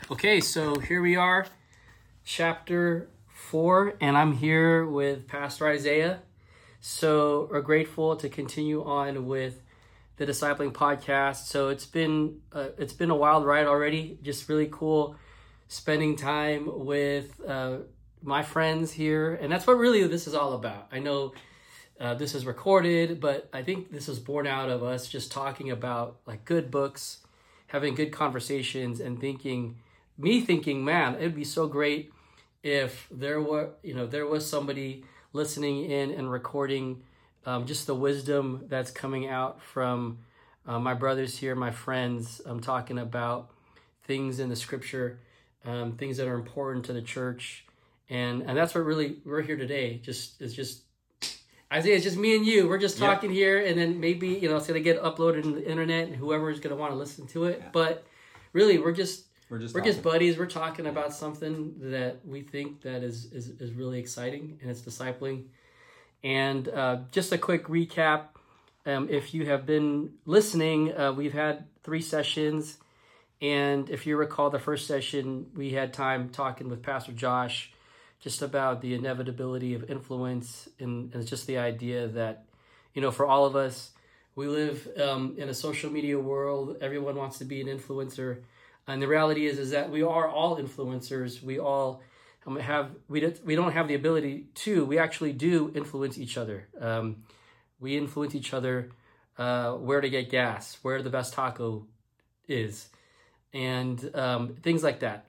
Okay, so here we are, chapter 4, and I'm here with Pastor Isaiah. So we're grateful to continue on with the Discipling Podcast. So it's been a wild ride already. Just really cool spending time with my friends here, and that's what really this is all about. I know this is recorded, but I think this is born out of us just talking about like good books, having good conversations, and thinking, man, it'd be so great if there was somebody listening in and recording just the wisdom that's coming out from my brothers here, my friends. I'm talking about things in the scripture, things that are important to the church. And that's what really we're here today. Isaiah, it's just me and you. We're just talking here, and then maybe, it's going to get uploaded in the internet and whoever is going to want to listen to it. Yeah. But really, we're just buddies. We're talking about something that we think that is really exciting, and it's discipling. And just a quick recap. If you have been listening, we've had 3 sessions. And if you recall the first session, we had time talking with Pastor Josh just about the inevitability of influence, and it's just the idea that, for all of us, we live in a social media world. Everyone wants to be an influencer, and the reality is that we are all influencers. We all we don't have the ability to. We actually do influence each other. We influence each other where to get gas, where the best taco is, and things like that.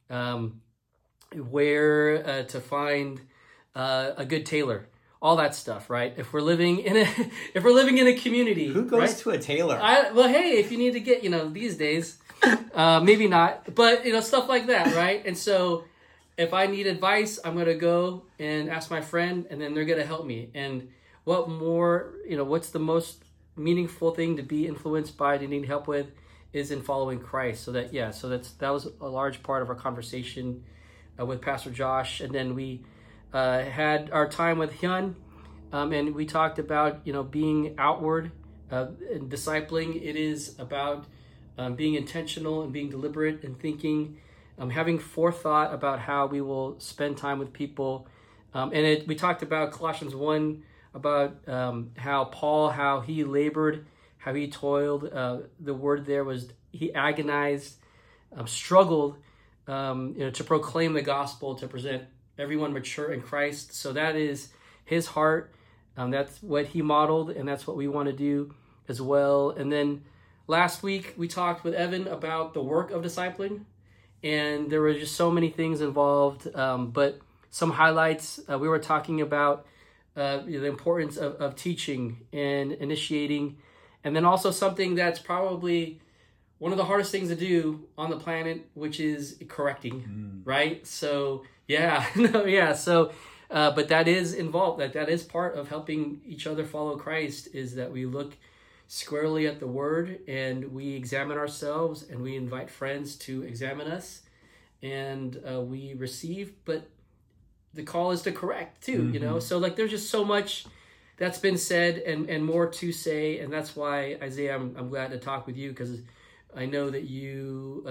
Where to find a good tailor, all that stuff, right? If we're living in a community, who goes right? to a tailor? Hey, if you need to get, these days, maybe not, but stuff like that, right? And so, if I need advice, I'm gonna go and ask my friend, and then they're gonna help me. And what more, what's the most meaningful thing to be influenced by, to need help with, is in following Christ. That was a large part of our conversation with Pastor Josh. And then we had our time with Hyun, and we talked about being outward and discipling. It is about being intentional and being deliberate and thinking, having forethought about how we will spend time with people. We talked about Colossians 1, about how he labored, how he toiled. The word there was he agonized, struggled, to proclaim the gospel, to present everyone mature in Christ. So that is his heart. That's what he modeled, and that's what we want to do as well. And then last week we talked with Evan about the work of discipling, and there were just so many things involved. But some highlights, we were talking about the importance of teaching and initiating, and then also something that's probably one of the hardest things to do on the planet, which is correcting, right? So, but that is involved. That is part of helping each other follow Christ, is that we look squarely at the Word, and we examine ourselves, and we invite friends to examine us, and we receive, but the call is to correct too, So there's just so much that's been said and more to say, and that's why, Isaiah, I'm glad to talk with you, because I know that you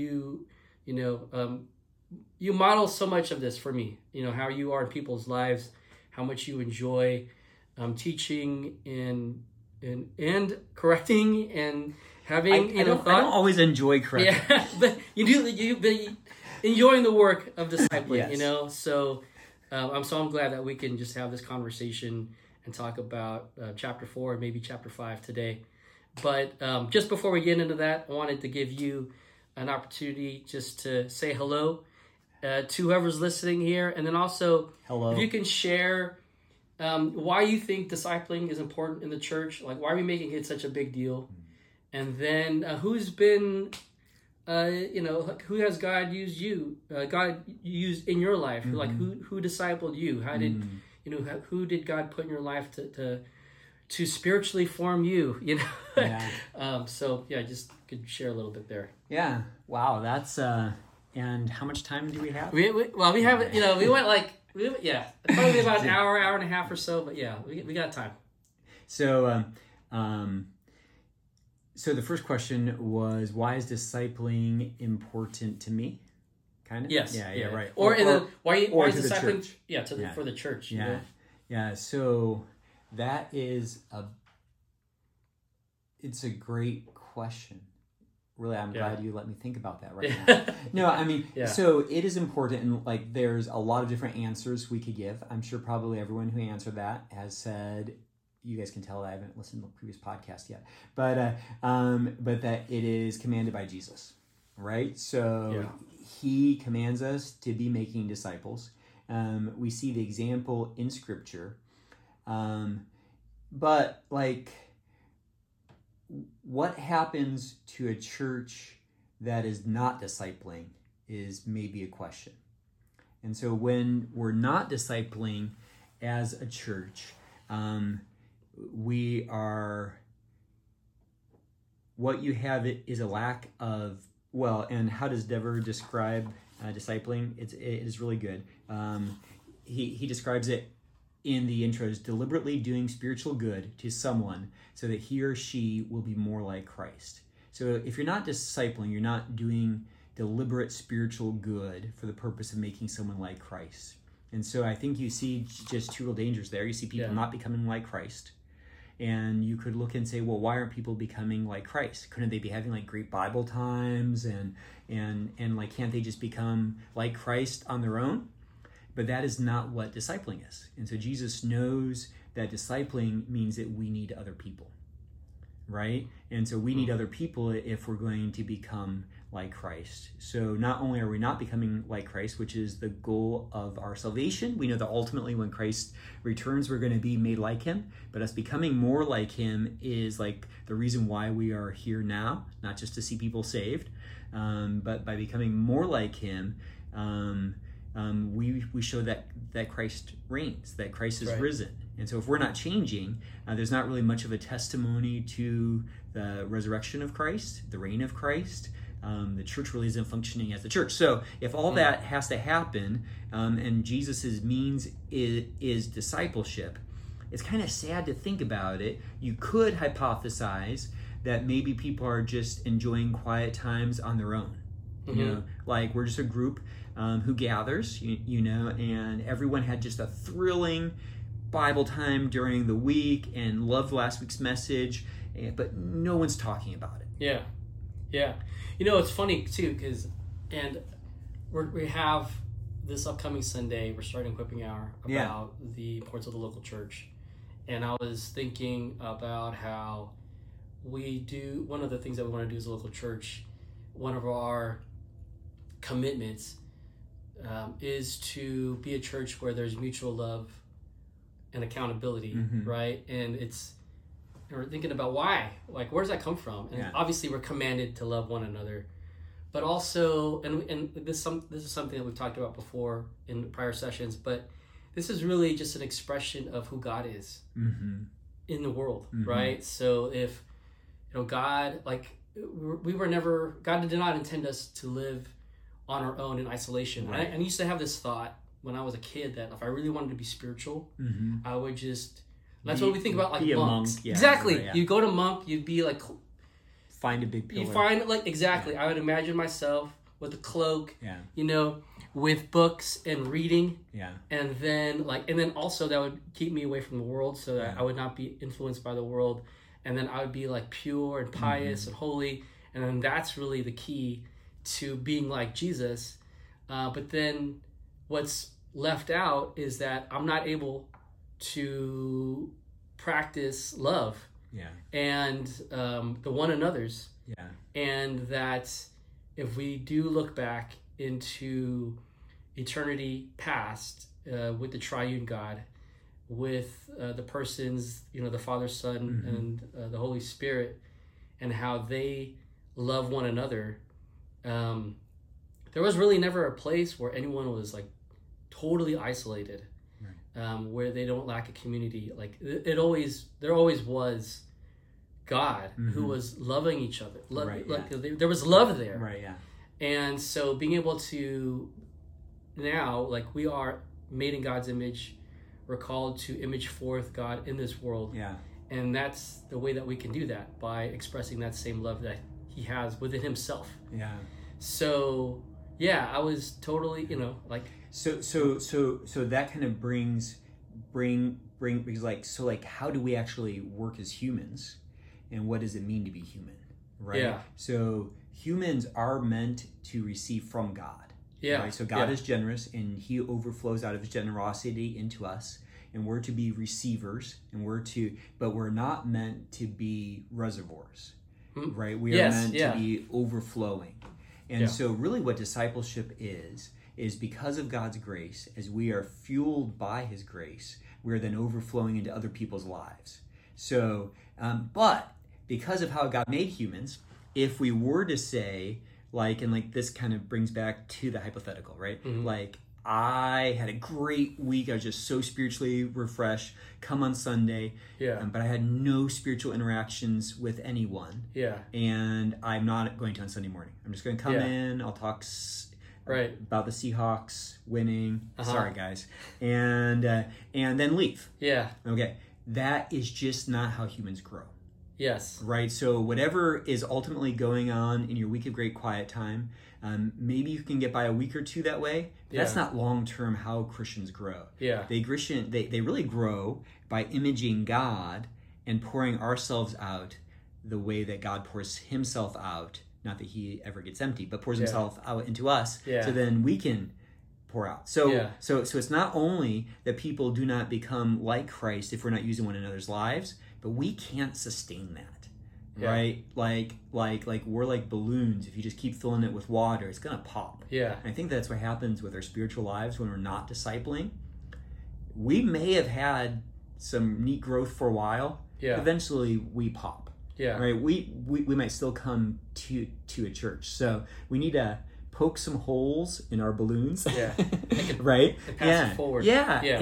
model so much of this for me. How you are in people's lives, how much you enjoy teaching and correcting and having I don't always enjoy correcting. Yeah, but you've been enjoying the work of discipling. Yes. So I'm glad that we can just have this conversation and talk about chapter 4 and maybe chapter 5 today. But just before we get into that, I wanted to give you an opportunity just to say hello to whoever's listening here. And then also, hello. If you can share why you think discipling is important in the church. Like, why are we making it such a big deal? And then who's been, who has God used God used in your life? Mm-hmm. Like, who discipled you? How did, who did God put in your life to spiritually form you, Yeah. Just could share a little bit there. Yeah. Wow. That's, and how much time do we have? We have, we went probably about an hour and a half or so, but yeah, we got time. So, So the first question was, why is discipling important to me? Kind of? Yes. Yeah, right. Or why is to the discipling? church. Yeah, for the church. Yeah. You know? Yeah. So that is it's a great question. Really, I'm glad you let me think about that right now. No, I mean, so it is important, and like there's a lot of different answers we could give. I'm sure probably everyone who answered that has said, you guys can tell that I haven't listened to the previous podcast yet, but that it is commanded by Jesus, right? So he commands us to be making disciples. We see the example in Scripture, but like, what happens to a church that is not discipling is maybe a question. And so when we're not discipling as a church, what you have is a lack of, and how does Dever describe discipling? It is really good. He describes it in the intro as deliberately doing spiritual good to someone so that he or she will be more like Christ. So if you're not discipling, you're not doing deliberate spiritual good for the purpose of making someone like Christ. And so I think you see just two real dangers there. You see people not becoming like Christ. And you could look and say, well, why aren't people becoming like Christ? Couldn't they be having like great Bible times and like, can't they just become like Christ on their own? But that is not what discipling is. And so Jesus knows that discipling means that we need other people, right? And so we need other people if we're going to become like Christ. So not only are we not becoming like Christ, which is the goal of our salvation, we know that ultimately when Christ returns, we're going to be made like him, but us becoming more like him is like the reason why we are here now, not just to see people saved, but by becoming more like him, we show that Christ reigns, that Christ is risen. And so if we're not changing, there's not really much of a testimony to the resurrection of Christ, the reign of Christ. The church really isn't functioning as the church. So if all that has to happen, and Jesus's means is discipleship, it's kind of sad to think about it. You could hypothesize that maybe people are just enjoying quiet times on their own. You know, like we're just a group who gathers, you know, and everyone had just a thrilling Bible time during the week and loved last week's message, but no one's talking about it. Yeah. You know, it's funny too, because we have this upcoming Sunday, we're starting Equipping Hour about the importance of the local church. And I was thinking about how one of the things that we want to do as a local church, one of our commitments is to be a church where there's mutual love and accountability, right? And we're thinking about why, like, where does that come from? And obviously we're commanded to love one another, but also, and this is something that we've talked about before in prior sessions, but this is really just an expression of who God is in the world, right? So if, you know, God, like, God did not intend us to live on our own in isolation. Right. I used to have this thought when I was a kid that if I really wanted to be spiritual, I would just, that's what we think about, like monks. Monk, exactly. Right, you go to monk, you'd be like, find a big pillar. You find, like, exactly. I would imagine myself with a cloak, you know, with books and reading. And then also that would keep me away from the world so that I would not be influenced by the world. And then I would be like pure and pious and holy. And then that's really the key to being like Jesus. But then what's left out is that I'm not able to practice love and the one another's. And that if we do look back into eternity past with the triune God, with the persons, you know, the Father, Son, and the Holy Spirit, and how they love one another, there was really never a place where anyone was like totally isolated, where they don't lack a community. Like there always was God who was loving each other. There was love there. And so being able to now, like, we are made in God's image, we're called to image forth God in this world. And that's the way that we can do that, by expressing that same love that he has within himself. Yeah. So yeah, I was totally, like, So that kind of brings because like how do we actually work as humans, and what does it mean to be human, right? Yeah. So humans are meant to receive from God. Yeah. Right? So God is generous, and he overflows out of his generosity into us, and we're to be receivers, and but we're not meant to be reservoirs, right? We are meant to be overflowing. And so really what discipleship is because of God's grace, as we are fueled by his grace, we're then overflowing into other people's lives. So, but because of how God made humans, if we were to say, and this kind of brings back to the hypothetical, right? Mm-hmm. Like, I had a great week. I was just so spiritually refreshed. Come on Sunday. Yeah. But I had no spiritual interactions with anyone. Yeah. And I'm not going to on Sunday morning. I'm just going to come in. I'll talk about the Seahawks winning. Sorry, guys. And then leave. Yeah. Okay. That is just not how humans grow. Yes. Right. So whatever is ultimately going on in your week of great quiet time, maybe you can get by a week or two that way. But that's not long term how Christians grow. Yeah. They really grow by imaging God and pouring ourselves out the way that God pours himself out. Not that he ever gets empty, but pours himself out into us. Yeah. So then we can pour out. So it's not only that people do not become like Christ if we're not using one another's lives, but we can't sustain that, right? Like we're like balloons. If you just keep filling it with water, it's gonna pop. Yeah. And I think that's what happens with our spiritual lives when we're not discipling. We may have had some neat growth for a while. Yeah. Eventually, we pop. Yeah. Right. We might still come to a church, so we need to poke some holes in our balloons. Yeah. Right. Pass it forward. Yeah. Yeah.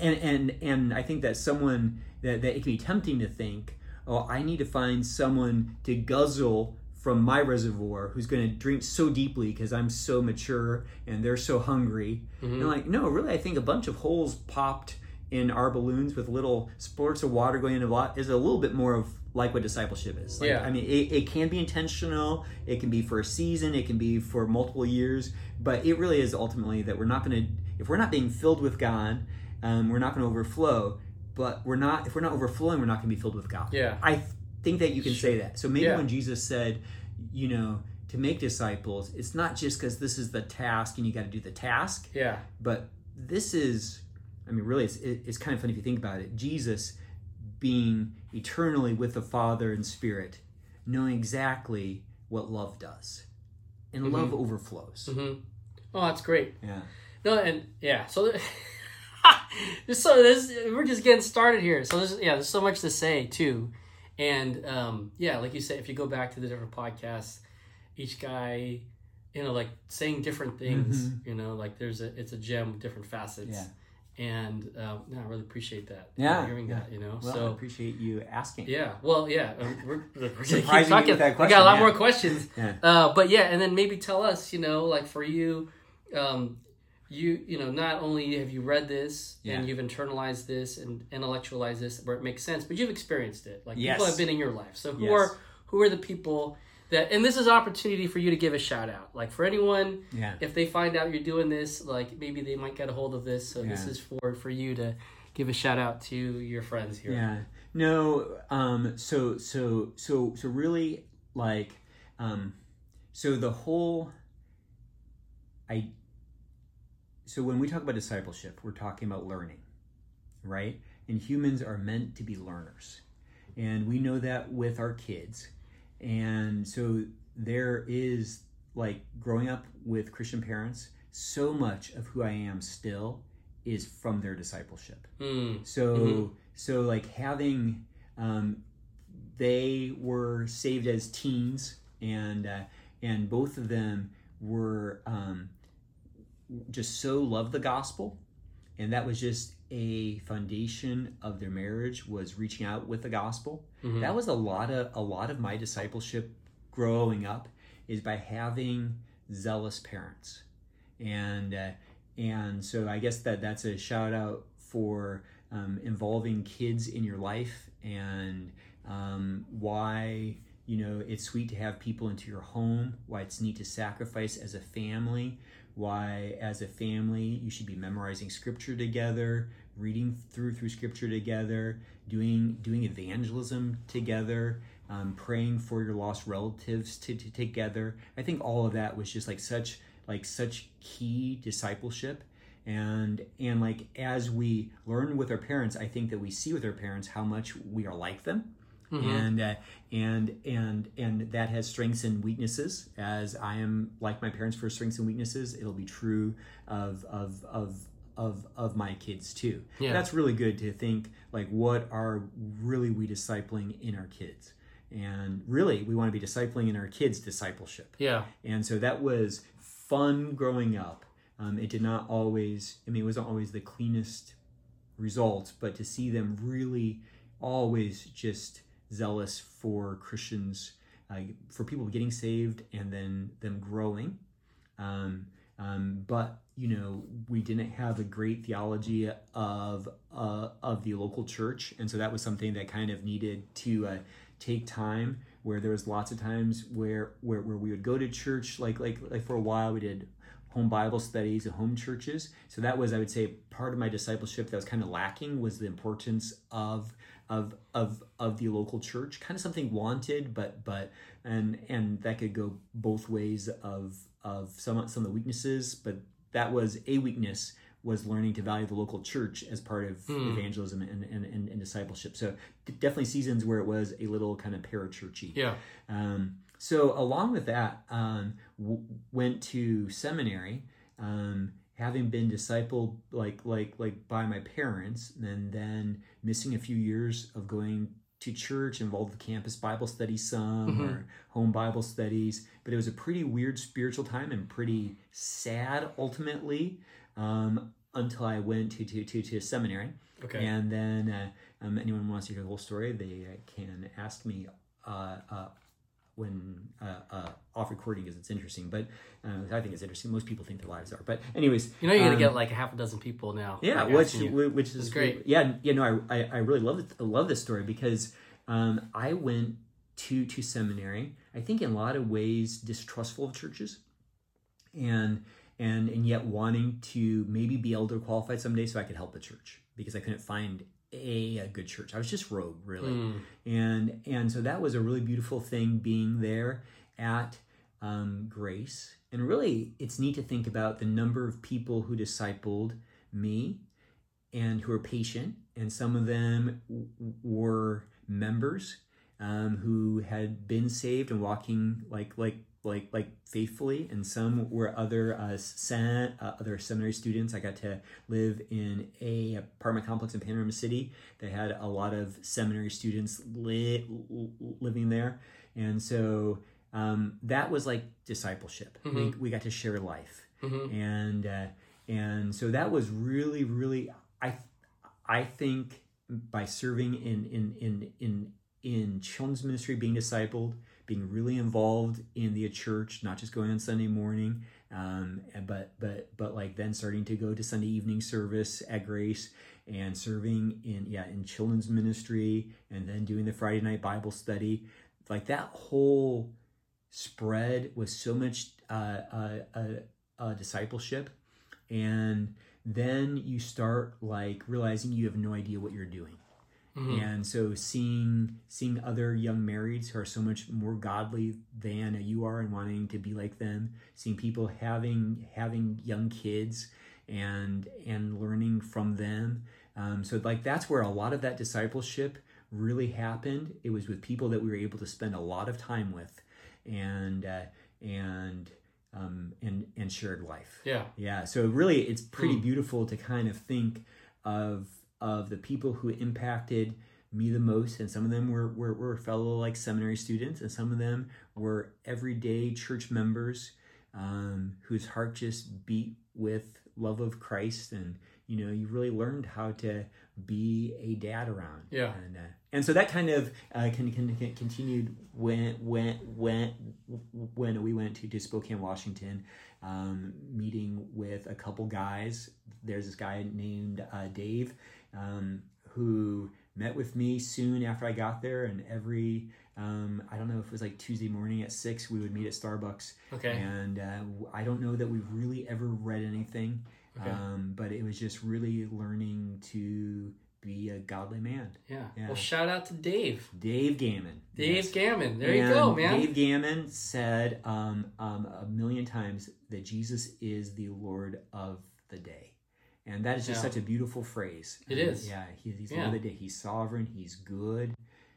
And I think that someone that it can be tempting to think, oh, I need to find someone to guzzle from my reservoir who's going to drink so deeply because I'm so mature and they're so hungry. Mm-hmm. And like, no, really, I think a bunch of holes popped in our balloons with little spurts of water going into a lot is a little bit more of like what discipleship is. Like, I mean, it can be intentional. It can be for a season. It can be for multiple years. But it really is ultimately that we're not going to, if we're not being filled with God, we're not going to overflow. But if we're not overflowing, we're not going to be filled with God. Yeah. I think that you can say that. So maybe when Jesus said, to make disciples, it's not just because this is the task and you got to do the task. Yeah. But this is, I mean, really, it's kind of funny if you think about it. Jesus being eternally with the Father and Spirit, knowing exactly what love does. And love overflows. Mm-hmm. Oh, that's great. Yeah. No, and so we're just getting started here. So there's so much to say too. And like you said, if you go back to the different podcasts, each guy, like saying different things, like it's a gem with different facets. Yeah. And I really appreciate that. Hearing that, Well, so I appreciate you asking. Yeah. Well, yeah. We're gonna keep talking. We got a lot more questions. Yeah. But and then maybe tell us, like for you, not only have you read this and you've internalized this and intellectualized this where it makes sense, but you've experienced it. Like people have been in your life. So who are the people that, and this is an opportunity for you to give a shout out. Like for anyone, if they find out you're doing this, like maybe they might get a hold of this. So this is for you to give a shout out to your friends here. Yeah. No. So really like, so the whole, so when we talk about discipleship, we're talking about learning, right? And humans are meant to be learners. And we know that with our kids. And so there is, like, growing up with Christian parents, so much of who I am still is from their discipleship. So like having, they were saved as teens, and both of them were just so loved the gospel, and that was just a foundation of their marriage, was reaching out with the gospel. That was a lot of my discipleship growing up, is by having zealous parents. And so I guess that's a shout out for involving kids in your life and why it's sweet to have people into your home, why it's neat to sacrifice as a family, why as a family you should be memorizing scripture together, reading through scripture together, doing evangelism together, praying for your lost relatives together. I think all of that was just such key discipleship. And like as we learn with our parents, I think that we see with our parents how much we are like them. And that has strengths and weaknesses. As I am like my parents for strengths and weaknesses, it'll be true of my kids too. Yeah. That's really good to think, what are really we discipling in our kids? And really, we want to be discipling in our kids' discipleship. Yeah. And so that was fun growing up. It did not always, it wasn't always the cleanest results, but to see them really always just zealous for Christians, for people getting saved and then them growing. But we didn't have a great theology of the local church, and so that was something that kind of needed to take time. Where there was lots of times where we would go to church, like for a while we did home Bible studies at home churches. So that was, I would say, part of my discipleship that was kind of lacking, was the importance of the local church. Kind of something wanted, but and that could go both ways of some of the weaknesses. But that was a weakness, was learning to value the local church as part of evangelism and discipleship. So definitely seasons where it was a little kind of parachurchy. Yeah. So along with that, went to seminary, having been discipled like by my parents, and then missing a few years of going to church, involved with campus Bible studies or home Bible studies. But it was a pretty weird spiritual time and pretty sad ultimately, until I went to seminary. Okay. And then anyone who wants to hear the whole story, they can ask me when off recording, because it's interesting. But I think it's interesting. Most people think their lives are. But anyways, you're gonna get like a half a dozen people now. Yeah, which is great. Yeah, I really love this story, because I went to seminary, I think in a lot of ways distrustful of churches, and yet wanting to maybe be elder qualified someday so I could help the church, because I couldn't find a good church. I was just rogue, really. And so that was a really beautiful thing, being there at Grace. And really, it's neat to think about the number of people who discipled me and who were patient. And some of them were members who had been saved and walking like faithfully, and some were other seminary students. I got to live in a apartment complex in Panorama City that had a lot of seminary students living there, and so that was like discipleship. We got to share life, and so that was really I think by serving in children's ministry, being discipled, being really involved in the church, not just going on Sunday morning, but like then starting to go to Sunday evening service at Grace, and serving in children's ministry, and then doing the Friday night Bible study. Like that whole spread was so much discipleship, and then you start like realizing you have no idea what you're doing. And so seeing other young marrieds who are so much more godly than you are and wanting to be like them, seeing people having young kids and learning from them. So like that's where a lot of that discipleship really happened. It was with people that we were able to spend a lot of time with, and shared life. Yeah. So really, it's pretty beautiful to kind of think of the people who impacted me the most, and some of them were fellow like seminary students, and some of them were everyday church members whose heart just beat with love of Christ, and you really learned how to be a dad around. And so that kind of continued when we went to Spokane, Washington, meeting with a couple guys. There's this guy named Dave, who met with me soon after I got there, and every I don't know if it was like Tuesday morning at 6, we would meet at Starbucks. Okay. And I don't know that we've really ever read anything, Okay. but it was just really learning to be a godly man. Yeah. Yeah. Well, shout out to Dave. Dave Gammon. Dave Yes. Gammon. There you go, man. Dave Gammon said a million times that Jesus is the Lord of the day. And that is just such a beautiful phrase. It is. Yeah, he's the Lord of the day. He's sovereign. He's good.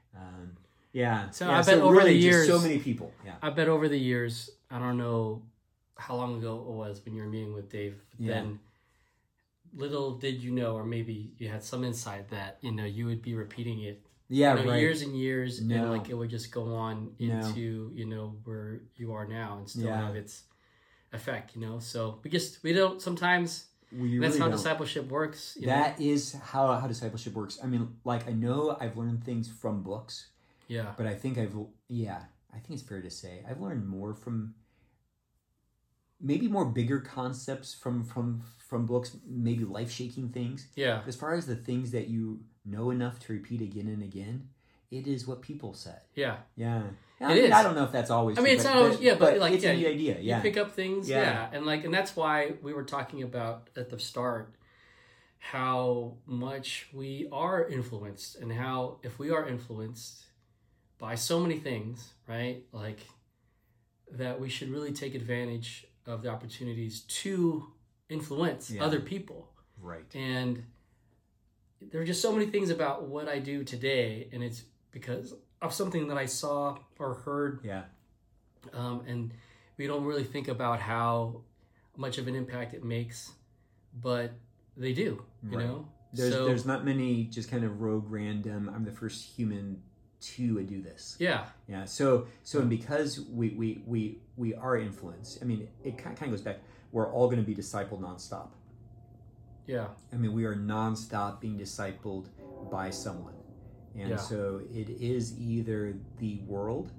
So I bet over the years, just so many people. Yeah. I bet over the years, I don't know how long ago it was when you were meeting with Dave, but then little did you know, or maybe you had some insight that, you would be repeating it Right. years and years, No. and like it would just go on into, where you are now and still have its effect, So we don't sometimes, that's how discipleship works. That is how discipleship works. I mean, like, I know I've learned things from books. Yeah. But I think I think it's fair to say I've learned more from maybe more bigger concepts from books, maybe life-shaking things. Yeah. As far as the things that you know enough to repeat again and again, it is what people said. Yeah. Yeah. I don't know if that's always I mean, true, it's not always, but like, it's a neat idea. Yeah. You pick up things, Yeah. and that's why we were talking about at the start how much we are influenced, and how if we are influenced by so many things, right? Like, that we should really take advantage of the opportunities to influence other people. Right. And there are just so many things about what I do today, and it's because of something that I saw or heard. Yeah. And we don't really think about how much of an impact it makes, but they do, you know? There's not many just kind of rogue random, I'm the first human to do this. Yeah. Yeah. So and because we are influenced, I mean, it kind of goes back, we're all going to be discipled nonstop. Yeah. I mean, we are nonstop being discipled by someone. And so it is either the world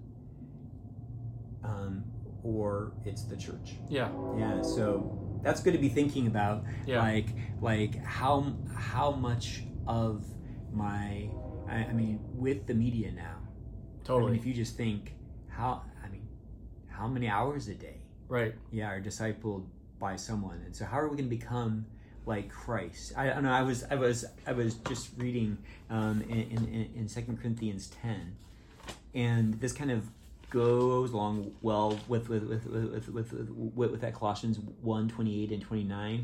or it's the church. Yeah. Yeah. So that's good to be thinking about. Yeah. Like how much of my, I mean, with the media now. Totally. I mean, if you just think how many hours a day, right? Yeah, are discipled by someone, and so how are we going to become like Christ? I don't know. I was just reading in 2 Corinthians 10, and this kind of goes along well with that Colossians 1:28 and 29.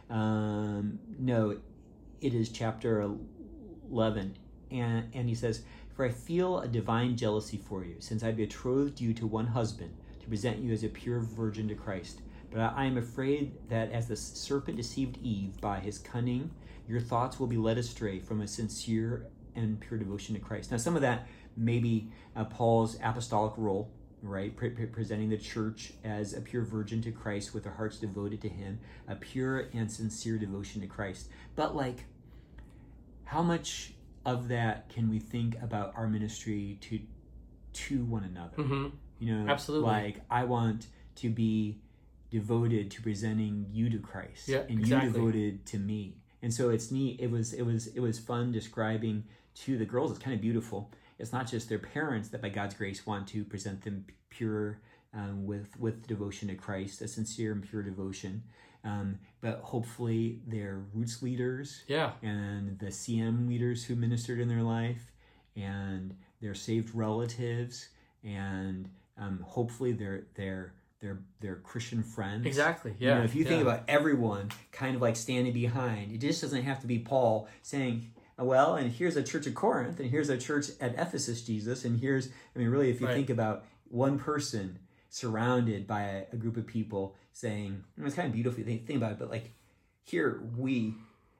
No, it is chapter 11, and he says, "For I feel a divine jealousy for you, since I betrothed you to one husband, to present you as a pure virgin to Christ. But I am afraid that as the serpent deceived Eve by his cunning, your thoughts will be led astray from a sincere and pure devotion to Christ." Now, some of that may be Paul's apostolic role, right? Presenting the church as a pure virgin to Christ with their hearts devoted to him, a pure and sincere devotion to Christ. But like, how much of that can we think about our ministry to one another? Mm-hmm. You know, absolutely. Like, I want to be devoted to presenting you to Christ, and exactly. you devoted to me. And so it's neat. It was fun describing to the girls. It's kind of beautiful. It's not just their parents that by God's grace want to present them pure with devotion to Christ, a sincere and pure devotion. But hopefully their roots leaders, and the CM leaders who ministered in their life, and their saved relatives, and hopefully their Christian friends. Exactly. Yeah. You know, if you think about everyone kind of like standing behind, it just doesn't have to be Paul saying, "Well, and here's a church at Corinth, and here's a church at Ephesus, Jesus, and here's," I mean, really, if you think about one person surrounded by a group of people saying, it's kind of beautiful if you think about it, but like, here we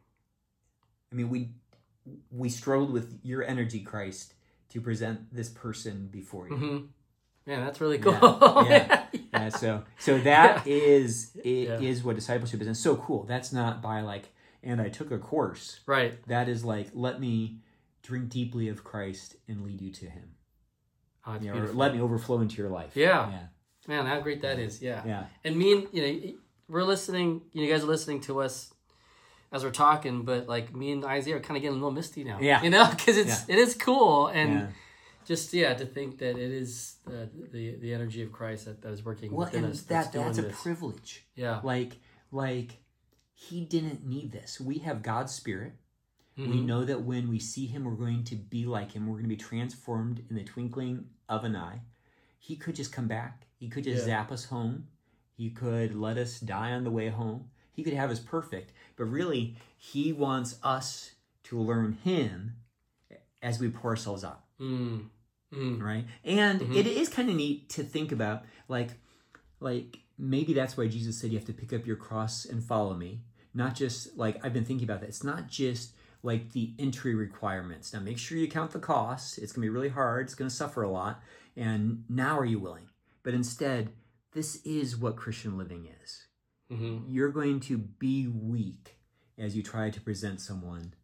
struggled with your energy, Christ, to present this person before you. Mm-hmm. Man, that's really cool. Yeah. So that is what discipleship is, and so cool. That's not by like, and I took a course. Right. That is like, let me drink deeply of Christ and lead you to him. Oh, or let me overflow into your life. Yeah. Man, how great that is. Yeah. Yeah. And me and, we're listening, you guys are listening to us as we're talking, but like me and Isaiah are kind of getting a little misty now. Yeah. You know, because it is cool. And Yeah. just, to think that it is the energy of Christ that is working within us. That's doing a this. privilege. Yeah. Like he didn't need this. We have God's Spirit. Mm-hmm. We know that when we see him, we're going to be like him. We're going to be transformed in the twinkling of an eye. He could just come back. He could just zap us home. He could let us die on the way home. He could have us perfect. But really, he wants us to learn him as we pour ourselves out. Mm. Mm. Right? And it is kind of neat to think about, like maybe that's why Jesus said you have to pick up your cross and follow me. Not just, like, I've been thinking about that. It's not just like the entry requirements. Now, make sure you count the costs. It's going to be really hard. It's going to suffer a lot. And now are you willing? But instead, this is what Christian living is. Mm-hmm. You're going to be weak as you try to present someone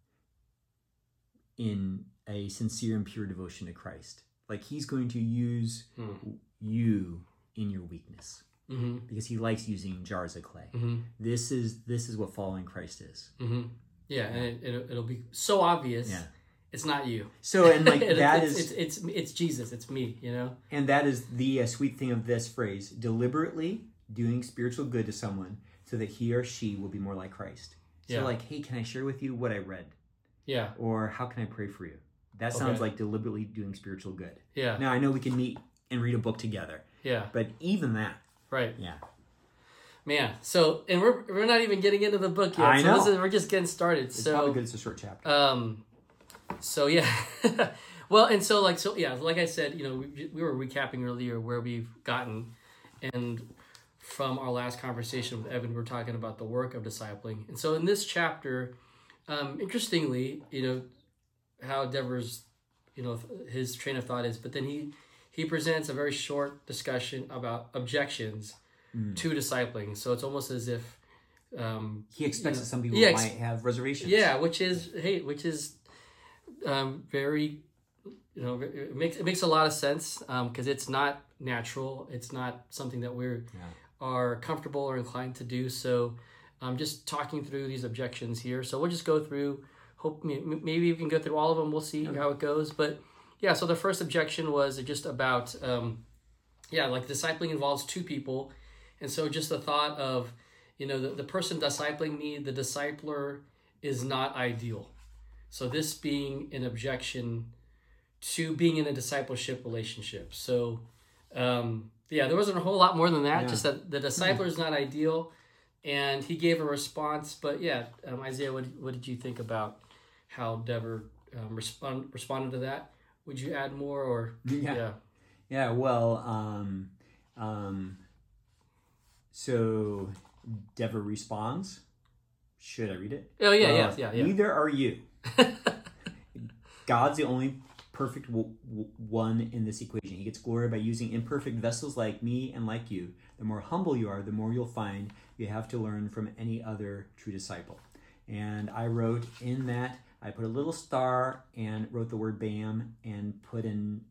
in a sincere and pure devotion to Christ. Like, he's going to use you in your weakness. Mm-hmm. Because he likes using jars of clay. Mm-hmm. This is what following Christ is. Mm-hmm. Yeah, and it'll be so obvious. Yeah. It's not you. So, and like it's Jesus. It's me. You know. And that is the sweet thing of this phrase: deliberately doing spiritual good to someone, so that he or she will be more like Christ. So, like, hey, can I share with you what I read? Yeah. Or how can I pray for you? That sounds like deliberately doing spiritual good. Yeah. Now I know we can meet and read a book together. Yeah. But even that. Right. Yeah. Man, so, and we're not even getting into the book yet. I know. We're just getting started. It's probably good it's a short chapter. So yeah. Well, and so like I said, you know, we were recapping earlier where we've gotten, and from our last conversation with Evan, we're talking about the work of discipling. And so in this chapter, interestingly, you know, how Dever's, you know, his train of thought is, but then he presents a very short discussion about objections to discipling. So it's almost as if he expects that some people might have reservations. Yeah, which is very, you know, it makes a lot of sense because it's not natural. It's not something that are comfortable or inclined to do. So I'm just talking through these objections here. So we'll just go through. Hope maybe we can go through all of them. We'll see how it goes. But yeah, so the first objection was just about like discipling involves two people. And so just the thought of, you know, the person discipling me, the discipler is not ideal. So this being an objection to being in a discipleship relationship. So, there wasn't a whole lot more than that, just that the discipler is not ideal. And he gave a response. But Isaiah, what did you think about how Dever responded to that? Would you add more or? Yeah, well, so Dever responds. Should I read it? Oh, yeah. Neither are you. God's the only perfect one in this equation. He gets glory by using imperfect vessels like me and like you. The more humble you are, the more you'll find you have to learn from any other true disciple. And I wrote in that, I put a little star and wrote the word BAM and put a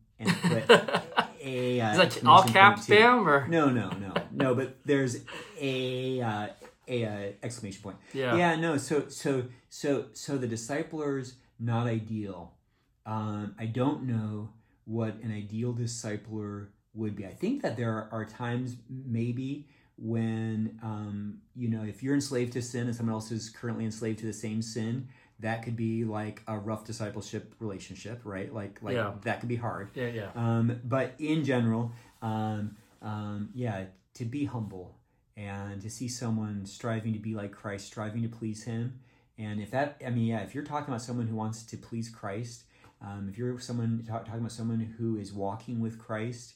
is that all caps BAM or no, but there's a exclamation point. So the discipler's not ideal. I don't know what an ideal discipler would be. I think that there are times maybe when if you're enslaved to sin and someone else is currently enslaved to the same sin, that could be like a rough discipleship relationship, right? Like that could be hard. But in general, to be humble and to see someone striving to be like Christ, striving to please him. And if you're talking about someone who wants to please Christ, if you're talking about someone who is walking with Christ,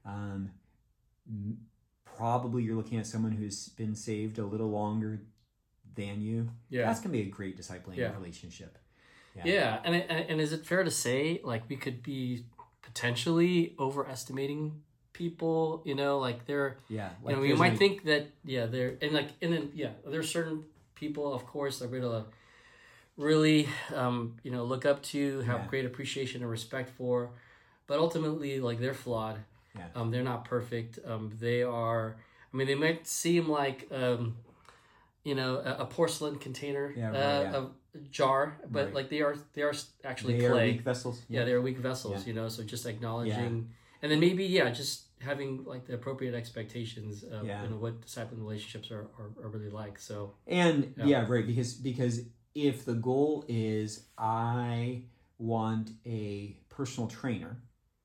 probably you're looking at someone who's been saved a little longer than you. That's gonna be a great discipling relationship. And is it fair to say like we could be potentially overestimating people? You know, like they're you might think that they're there's certain people, of course, that we're gonna really look up to, have great appreciation and respect for, but ultimately like they're flawed. They're not perfect. They might seem like a porcelain container, a jar, but Right. like they are actually They are clay. weak vessels. Yeah, they're weak vessels, so just acknowledging, and then maybe, just having like the appropriate expectations of what discipling relationships are really like. So, And right, because if the goal is I want a personal trainer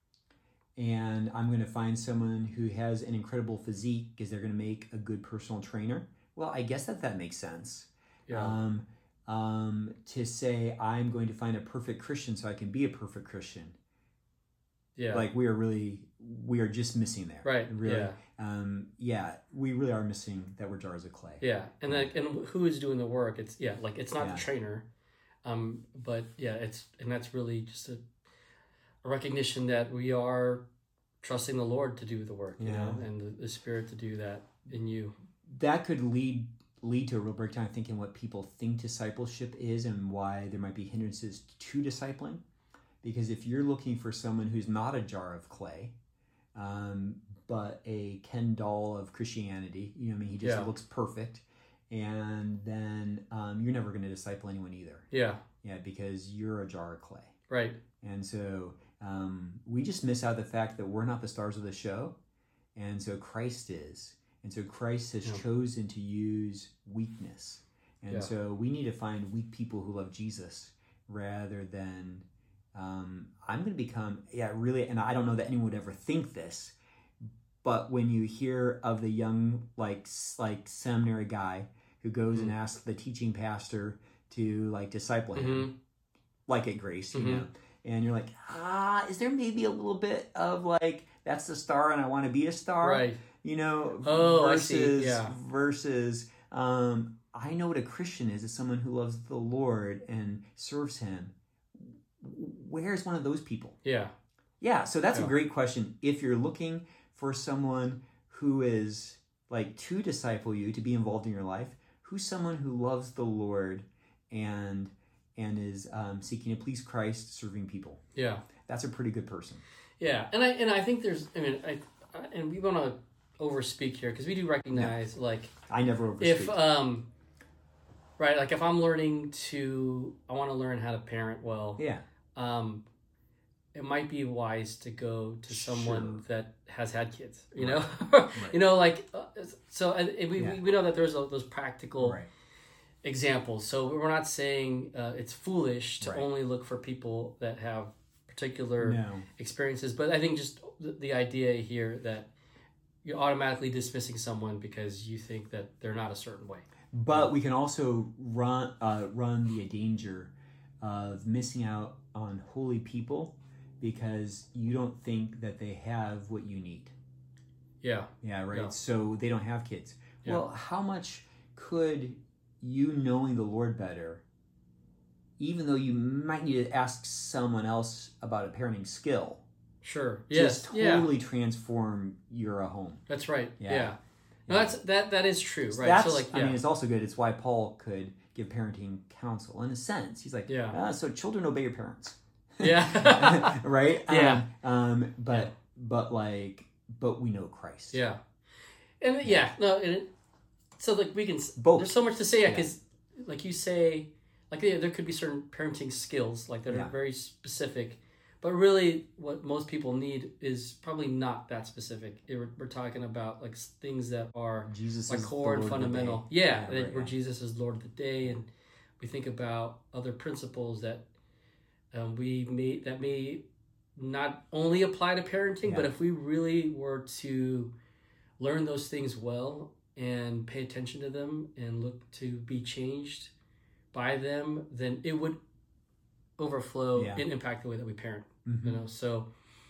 and I'm going to find someone who has an incredible physique because they're going to make a good personal trainer, well, I guess that makes sense. yeah, To say I'm going to find a perfect Christian so I can be a perfect Christian. yeah, Like we are just missing there. right, Really. We really are missing that we're jars of clay. yeah, and and who is doing the work? It's it's not the trainer, but that's really just a recognition that we are trusting the Lord to do the work, and the Spirit to do that in you. That could lead to a real breakdown, I think, in what people think discipleship is and why there might be hindrances to discipling. Because if you're looking for someone who's not a jar of clay, but a Ken doll of Christianity, he just looks perfect, and then you're never going to disciple anyone either. Yeah. Yeah, because you're a jar of clay. Right. And so we just miss out the fact that we're not the stars of the show, and so Christ is. And so Christ has chosen to use weakness. And so we need to find weak people who love Jesus rather than I'm going to become, really, and I don't know that anyone would ever think this, but when you hear of the young, like seminary guy who goes and asks the teaching pastor to disciple him, like at Grace, and you're like, is there maybe a little bit of that's the star and I want to be a star, right? Versus, I see. Versus, I know what a Christian is. It's someone who loves the Lord and serves Him. Where's one of those people? Yeah. So that's a great question. If you're looking for someone who is to disciple you, to be involved in your life, who's someone who loves the Lord and is seeking to please Christ, serving people. Yeah, that's a pretty good person. Yeah, and I think there's, and we want to overspeak here because we do recognize I never overspeak. If right, if I'm learning I want to learn how to parent well. Yeah. It might be wise to go to someone that has had kids, Right. So we know that there's those practical examples. So we're not saying it's foolish to only look for people that have particular experiences, but I think just the idea here that you're automatically dismissing someone because you think that they're not a certain way. But we can also run the danger of missing out on holy people because you don't think that they have what you need. Yeah, right. Yeah. So they don't have kids. Yeah. Well, how much could you knowing the Lord better, even though you might need to ask someone else about a parenting skill, just totally transform your home? That's right. Yeah. No, that is true, right? It's also good. It's why Paul could give parenting counsel in a sense. He's like, so children obey your parents. Yeah. Right? Yeah. But we know Christ. Yeah. And we can both. There's so much to say because like you say, there could be certain parenting skills that are very specific. But really, what most people need is probably not that specific. We're talking about things that are Jesus core and fundamental. Where Jesus is Lord of the day, and we think about other principles that may not only apply to parenting, but if we really were to learn those things well and pay attention to them and look to be changed by them, then it would overflow and impact the way that we parent. Mm-hmm. So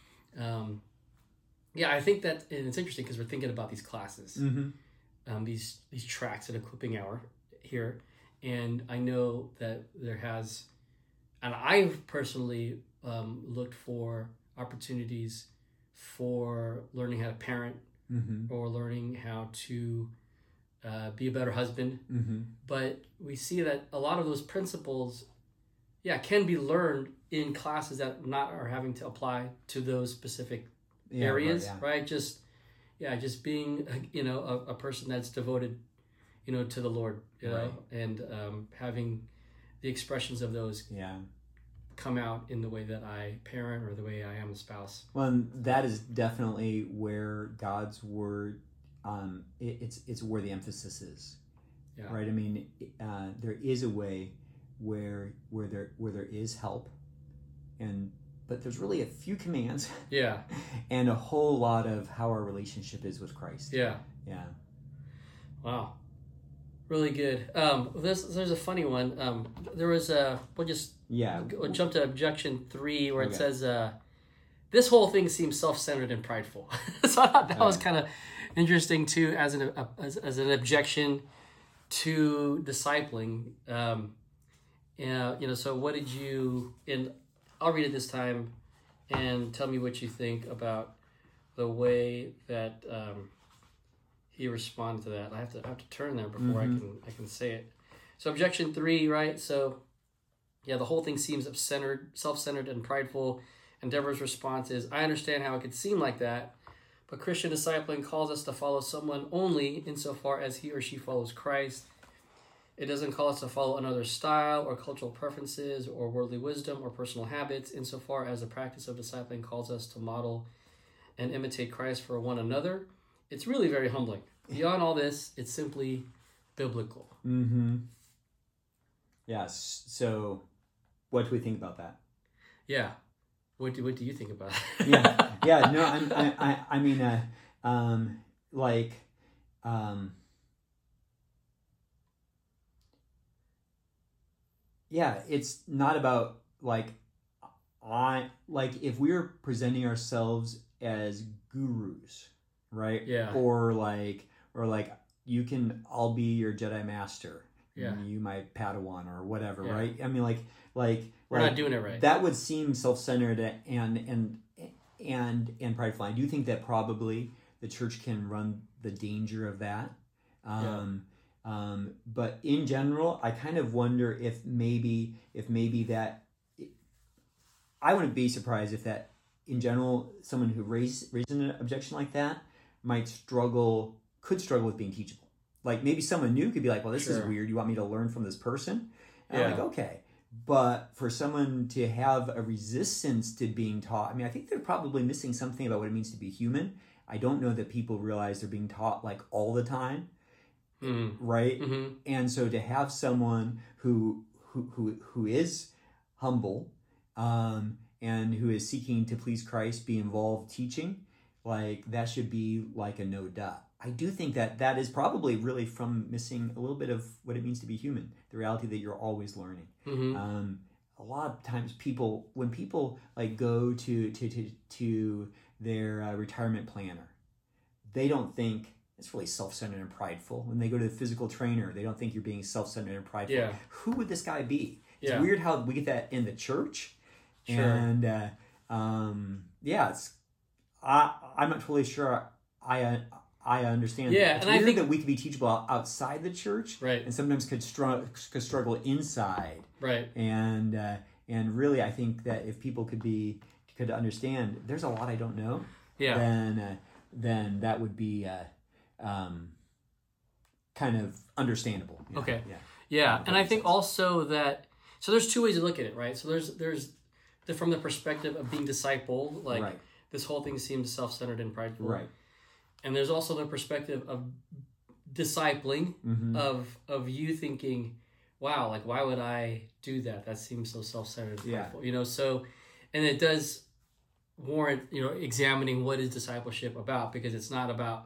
I think that, and it's interesting because we're thinking about these classes, these tracks at Equipping Hour here, and I know that there has, and I've personally looked for opportunities for learning how to parent or learning how to be a better husband, but we see that a lot of those principles can be learned in classes that are having to apply to those specific areas, right? Just being, a person that's devoted, to the Lord, Right. and having the expressions of those Yeah. come out in the way that I parent or the way I am a spouse. Well, and that is definitely where God's word, it's where the emphasis is, Yeah. right? I mean, there is a way where there is help, but there's really a few commands Yeah. and a whole lot of how our relationship is with Christ. Yeah. Yeah. Wow. Really good. There's a funny one. There was we'll just we'll jump to objection 3 where it says, this whole thing seems self-centered and prideful. So I thought that was kind of interesting too, as an objection to discipling. So what did you, and I'll read it this time and tell me what you think about the way that he responded to that. I have to turn there before I can say it. So objection 3, right? So yeah, the whole thing seems self-centered and prideful. And Deborah's response is, I understand how it could seem like that, but Christian discipling calls us to follow someone only insofar as he or she follows Christ. It doesn't call us to follow another's style or cultural preferences or worldly wisdom or personal habits, insofar as the practice of discipling calls us to model and imitate Christ for one another. It's really very humbling. Beyond all this, it's simply biblical. Mm-hmm. Yes. So what do we think about that? Yeah. What do you think about it? Yeah. No, it's not about if we're presenting ourselves as gurus, right? Yeah. Or I'll be your Jedi master. Yeah. You my Padawan or whatever, Yeah. right? I mean, we're not doing it right. That would seem self-centered and prideful. I do think that probably the church can run the danger of that. But in general, I kind of wonder if maybe that, I wouldn't be surprised if that in general, someone who raised an objection like that could struggle with being teachable. Like maybe someone new could be like, well, this is weird. You want me to learn from this person? And I'm like, okay. But for someone to have a resistance to being taught, I mean, I think they're probably missing something about what it means to be human. I don't know that people realize they're being taught all the time, right? Mm-hmm. And so to have someone who is humble and who is seeking to please Christ be involved teaching, that should be a no duh. I do think that is probably really from missing a little bit of what it means to be human, the reality that you're always learning. Mm-hmm. A lot of times when people go to their retirement planner, they don't think it's really self-centered and prideful. When they go to the physical trainer, they don't think you're being self-centered and prideful. Yeah. Who would this guy be? It's Yeah. weird how we get that in the church. Sure. And I'm not totally sure I understand. Yeah, it's and weird I think that we could be teachable outside the church, right, and sometimes could struggle inside, right. And really, I think that if people could understand, there's a lot I don't know. Yeah. Then that would be kind of understandable. Okay. Yeah, and I think also that there's two ways to look at it, right? So there's from the perspective of being discipled, right. This whole thing seems self-centered and prideful, right? And there's also the perspective of discipling, mm-hmm. of you thinking, wow, why would I do that? That seems so self-centered and prideful, So, and it does warrant, examining what is discipleship about, because it's not about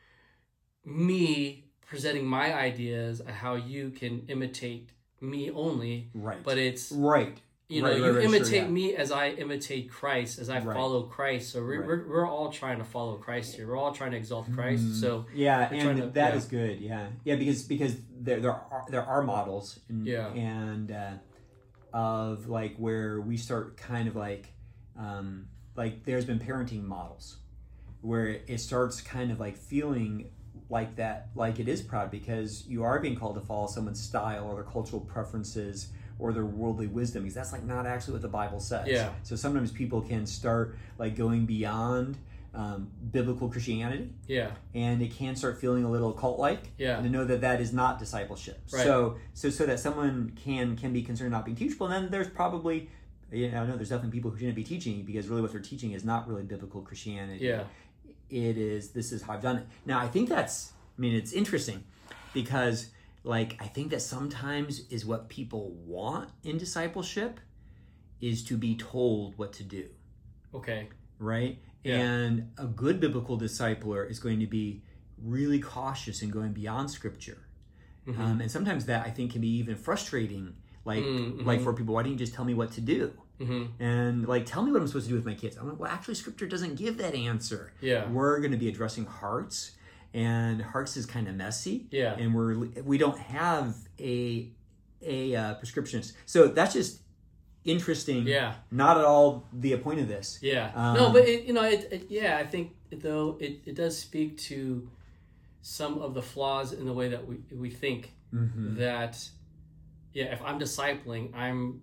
me presenting my ideas of how you can imitate me only, right? But it's right. You imitate me as I imitate Christ, as I follow Christ. So we're all trying to follow Christ here. We're all trying to exalt Christ. So that is good. Yeah, because there are models and of where we start kind of there's been parenting models where it starts kind of feeling like that, it is proud because you are being called to follow someone's style or their cultural preferences or their worldly wisdom, because that's not actually what the Bible says. Yeah. So sometimes people can start going beyond biblical Christianity. Yeah. And it can start feeling a little cult-like. Yeah. And to know that that is not discipleship. Right. So that someone can be concerned not being teachable. And then there's probably, there's definitely people who shouldn't be teaching, because really what they're teaching is not really biblical Christianity. Yeah. This is how I've done it. Now, I think it's interesting, because I think that sometimes is what people want in discipleship is to be told what to do. Okay. Right? Yeah. And a good biblical discipler is going to be really cautious in going beyond Scripture. Mm-hmm. And sometimes that, I think, can be even frustrating. For people, why don't you just tell me what to do? Mm-hmm. And tell me what I'm supposed to do with my kids. I'm like, well, actually, Scripture doesn't give that answer. Yeah. We're going to be addressing hearts, and hearts is kind of messy. Yeah. And we don't have a prescriptionist. So that's just interesting. Yeah. Not at all the point of this. Yeah. No, but I think though it does speak to some of the flaws in the way that we think. Mm-hmm. That, if I'm discipling,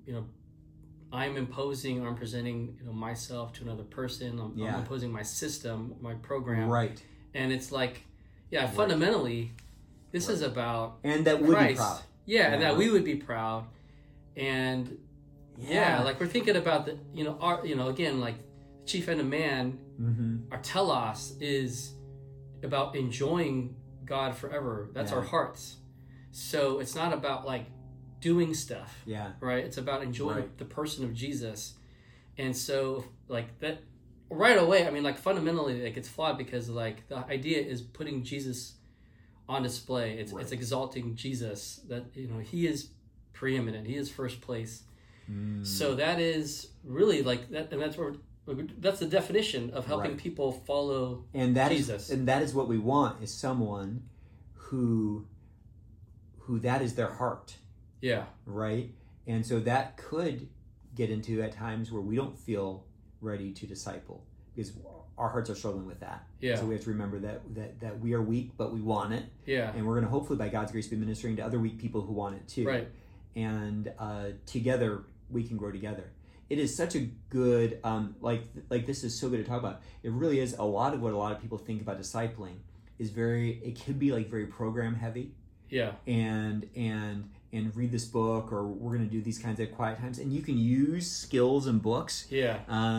I'm imposing or I'm presenting myself to another person. I'm imposing my system, my program. Right. And it's fundamentally, this is about and that would Christ. be proud. Yeah, and that we would be proud. And we're thinking about our again, the chief end of man, mm-hmm. our telos is about enjoying God forever. That's our hearts. So it's not about doing stuff. Yeah. Right? It's about enjoying the person of Jesus. And so that right away, fundamentally it's flawed, because the idea is putting Jesus on display. It's exalting Jesus, that he is preeminent. He is first place. So that is really that, and that's the definition of helping people follow Jesus. And that is what we want, is someone who that is their heart. Yeah. Right? And so that could get into at times where we don't feel ready to disciple, because our hearts are struggling with that. Yeah. So we have to remember that we are weak, but we want it. Yeah. And we're going to hopefully, by God's grace, be ministering to other weak people who want it too. Right. And together we can grow together. It is such a good, this is so good to talk about. It really is. A lot of what a lot of people think about discipling is it could be very program heavy. Yeah. And read this book, or we're going to do these kinds of quiet times, and you can use skills and books. Yeah.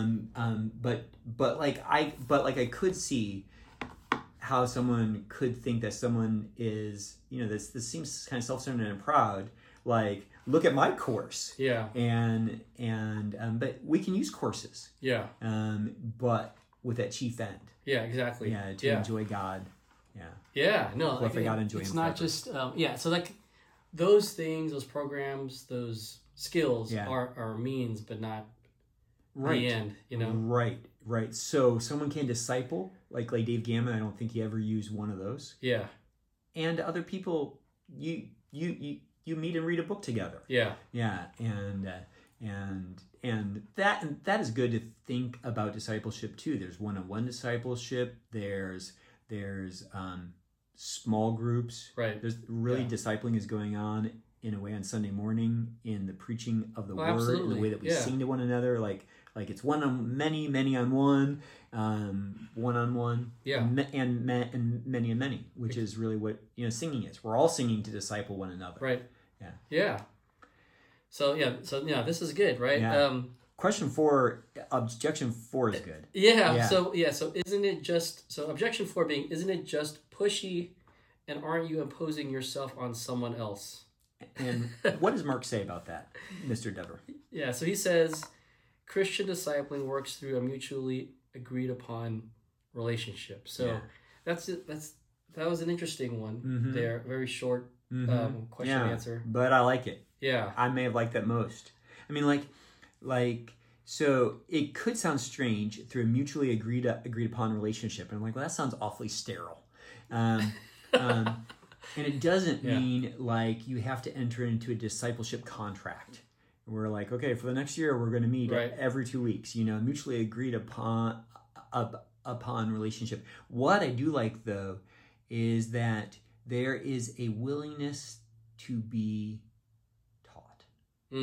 But I could see how someone could think that someone is, this seems kind of self-centered and proud. Look at my course. Yeah. But we can use courses. Yeah. But with that chief end. Yeah, exactly. Yeah, to enjoy God. Yeah. Yeah, no. Glorify God, enjoy it's Him not forever. just, so those things, those programs, those skills are means, but not the end, Right. So someone can disciple, like Dave Gammon. I don't think he ever used one of those. Yeah. And other people, you meet and read a book together. Yeah. Yeah. And that is good to think about discipleship too. There's one-on-one discipleship. There's small groups. Right. There's really discipling is going on in a way on Sunday morning in the preaching of the word, absolutely. in the way that we sing to one another, like it's one on many, many on one, one on one, and many on many, which is really what singing is. We're all singing to disciple one another. Right. Yeah. Yeah. So this is good, right? Yeah. Question 4, objection 4 is good. Yeah. So isn't it just objection 4 being, isn't it just pushy, and aren't you imposing yourself on someone else? And what does Mark say about that, Mr. Dever? Yeah, so he says Christian discipling works through a mutually agreed upon relationship. So that was an interesting one there. Very short question answer. But I like it. Yeah. I may have liked that most. I mean, so it could sound strange through a mutually agreed upon relationship. And I'm like, well, that sounds awfully sterile. And it doesn't mean you have to enter into a discipleship contract. We're okay, for the next year, we're going to meet every 2 weeks, mutually agreed upon relationship. What I do like, though, is that there is a willingness to be taught,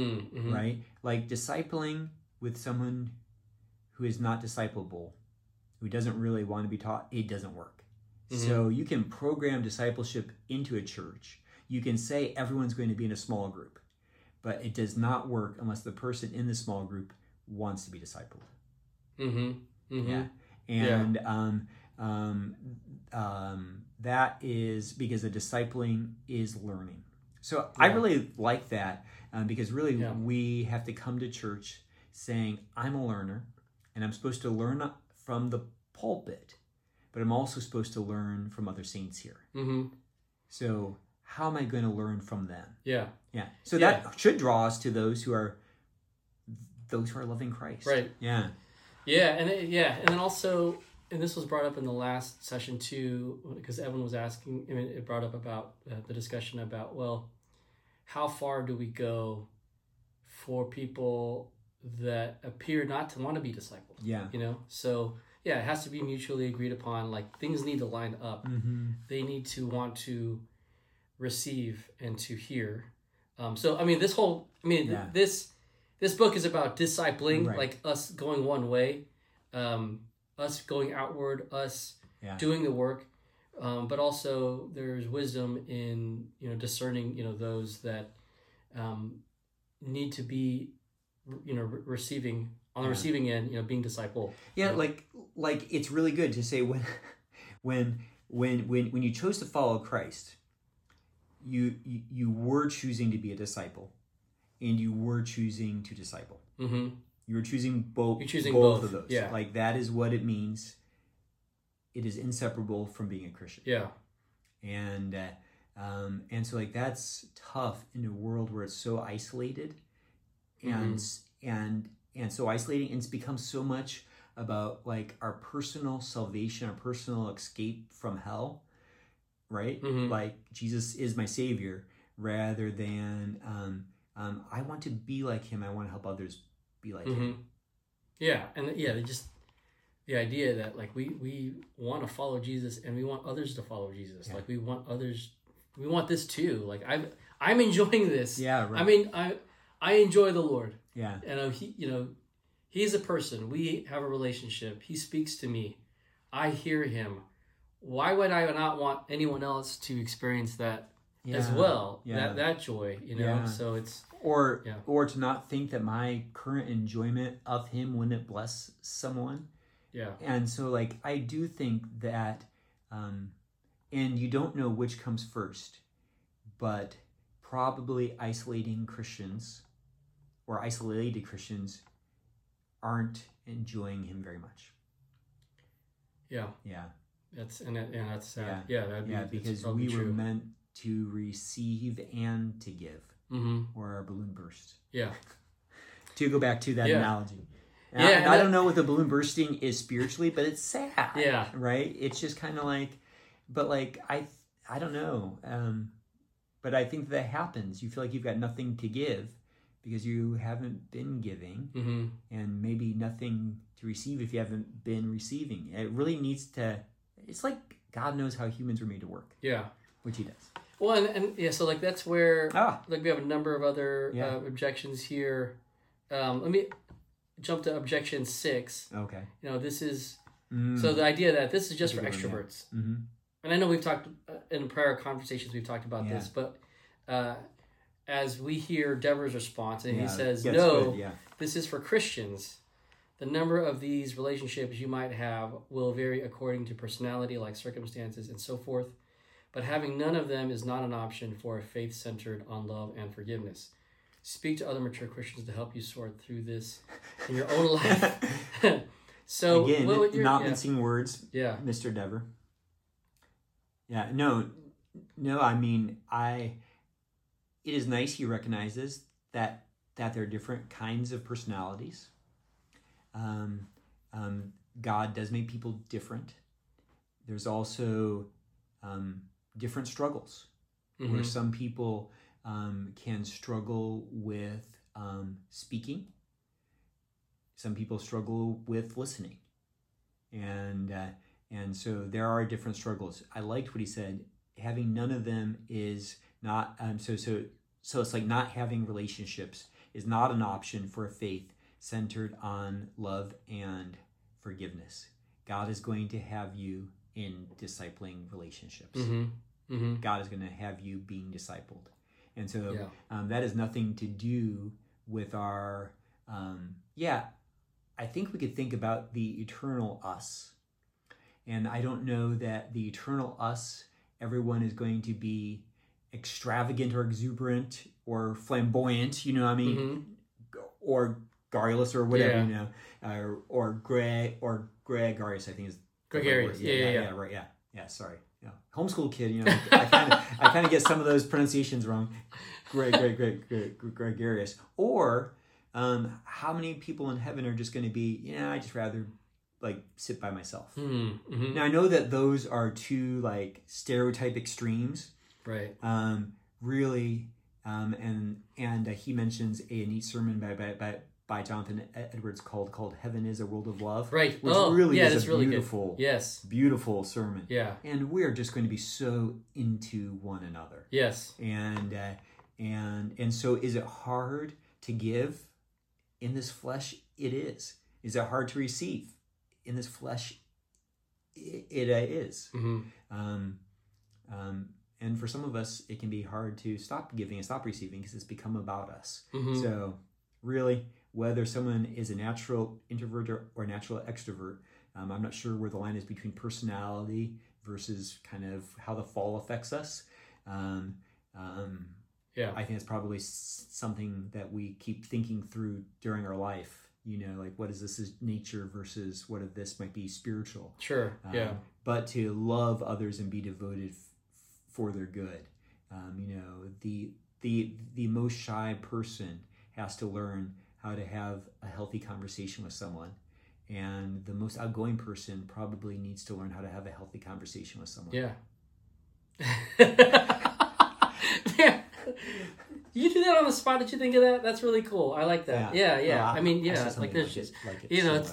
right? Discipling with someone who is not disciplable who doesn't really want to be taught, it doesn't work. Mm-hmm. So you can program discipleship into a church. You can say everyone's going to be in a small group, but it does not work unless the person in the small group wants to be discipled. Mm-hmm. Mm-hmm. Yeah. And that is because the discipling is learning. So I really like that because really we have to come to church saying, I'm a learner and I'm supposed to learn from the pulpit, but I'm also supposed to learn from other saints here. Mm-hmm. So how am I going to learn from them? Yeah. Yeah. So that should draw us to those who are loving Christ. Right. Yeah. Yeah. And then also, and this was brought up in the last session too, because Evan was asking, I mean, it brought up about the discussion about, well, how far do we go for people that appear not to want to be discipled? Yeah. You know? So, yeah, it has to be mutually agreed upon. Like, things need to line up. Mm-hmm. They need to want to receive and to hear. So, I mean, this book is about discipling, Right. like us going one way, us going outward, us doing the work. But also there's wisdom in, discerning, those that need to be, receiving on the receiving end, being disciple. Yeah, like it's really good to say when you chose to follow Christ, you were choosing to be a disciple, and you were choosing to disciple. Mm-hmm. You were choosing both. You're choosing both of those. Yeah. Like that is what it means. It is inseparable from being a Christian. Yeah. And so like that's tough in a world where it's so isolated, and so isolating, and it's become so much about like our personal salvation, our personal escape from hell, right? Mm-hmm. Like Jesus is my savior, rather than I want to be like him. I want to help others be like him. Yeah, and they just the idea that like we want to follow Jesus and we want others to follow Jesus. Yeah. Like we want this too. Like I'm enjoying this. Yeah, right. I mean, I enjoy the Lord. Yeah. And he's a person. We have a relationship. He speaks to me. I hear him. Why would I not want anyone else to experience that as well? Yeah. That joy, Yeah. So it's or to not think that my current enjoyment of him wouldn't bless someone. Yeah. And so like I do think that and you don't know which comes first, but probably isolated Christians aren't enjoying him very much. Yeah. Yeah. That's sad. Yeah. Because we were meant to receive and to give, or our balloon burst. Yeah. To go back to that analogy. And I don't know what the balloon bursting is spiritually, but it's sad. Yeah. Right? It's just kind of like, but like, I don't know. But I think that happens. You feel like you've got nothing to give because you haven't been giving, and maybe nothing to receive if you haven't been receiving. It really needs to, it's like God knows how humans were made to work. Yeah. Which he does. Well, and so like that's where, like we have a number of other objections here. Let me jump to objection 6. Okay. This is so the idea that this is just for extroverts. Mm-hmm. And I know we've talked in prior conversations, we've talked about this, but as we hear Deborah's response, and he says, no, this is for Christians. The number of these relationships you might have will vary according to personality, like circumstances and so forth. But having none of them is not an option for a faith centered on love and forgiveness. Speak to other mature Christians to help you sort through this in your own life. So again, not mincing words, Mr. Dever. Yeah, no. I mean, it is nice he recognizes that there are different kinds of personalities. God does make people different. There's also different struggles, where some people can struggle with speaking. Some people struggle with listening, and so there are different struggles. I liked what he said. Having none of them is not so it's like not having relationships is not an option for a faith centered on love and forgiveness. God is going to have you in discipling relationships. Mm-hmm. Mm-hmm. God is going to have you being discipled. And so Yeah. that has nothing to do with our, I think we could think about the eternal us. And I don't know that the eternal us, everyone is going to be extravagant or exuberant or flamboyant, you know what I mean? Mm-hmm. Or garrulous or whatever, Yeah. you know, or gregarious, I think is the right Gregarious. word. Yeah. Right, yeah, sorry. Yeah. Homeschool kid, you know, I kind of get some of those pronunciations wrong. Gregarious. Or how many people in heaven are just going to be, I just rather like sit by myself. Mm-hmm. Now I know that those are two like stereotype extremes. Right. Really, and he mentions a neat sermon by Jonathan Edwards called "Heaven is a World of Love," Right. which really is that's a really beautiful, good. Yes. beautiful sermon. Yeah. And we're just going to be so into one another. Yes. And so, is it hard to give in this flesh? It is. Is it hard to receive in this flesh? It is. Mm-hmm. And for some of us, it can be hard to stop giving and stop receiving because it's become about us. Mm-hmm. So really, whether someone is a natural introvert or a natural extrovert, I'm not sure where the line is between personality versus kind of how the fall affects us. Yeah. I think it's probably something that we keep thinking through during our life. Like what is this is nature versus what of this might be spiritual. Sure. Yeah. But to love others and be devoted for their good. The most shy person has to learn how to have a healthy conversation with someone. And the most outgoing person probably needs to learn how to have a healthy conversation with someone. Yeah. Yeah. You do that on the spot? Did you think of that? That's really cool. I like that. Yeah. Well, I mean, yeah. I Like there's just, it it's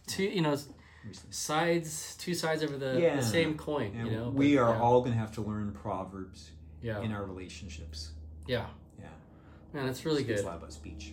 two sides of the same coin. And we are all going to have to learn Proverbs in our relationships. Yeah. Yeah. Man, that's really good. It's a lot about speech.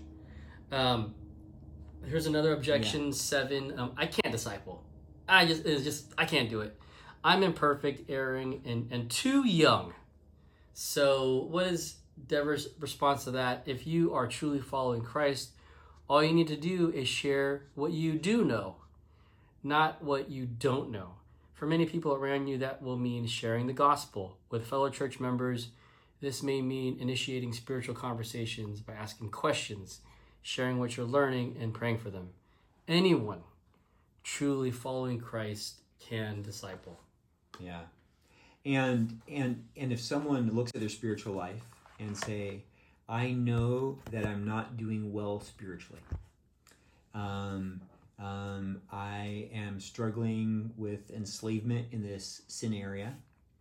Here's another objection. 7. I can't disciple. I can't do it. I'm imperfect, erring, and too young. So what is Deborah's response to that? If you are truly following Christ, all you need to do is share what you do know, not what you don't know. For many people around you, that will mean sharing the gospel with fellow church members. This may mean initiating spiritual conversations by asking questions, sharing what you're learning, and praying for them. Anyone truly following Christ can disciple. Yeah. And if someone looks at their spiritual life and say, I know that I'm not doing well spiritually. I am struggling with enslavement in this sin area.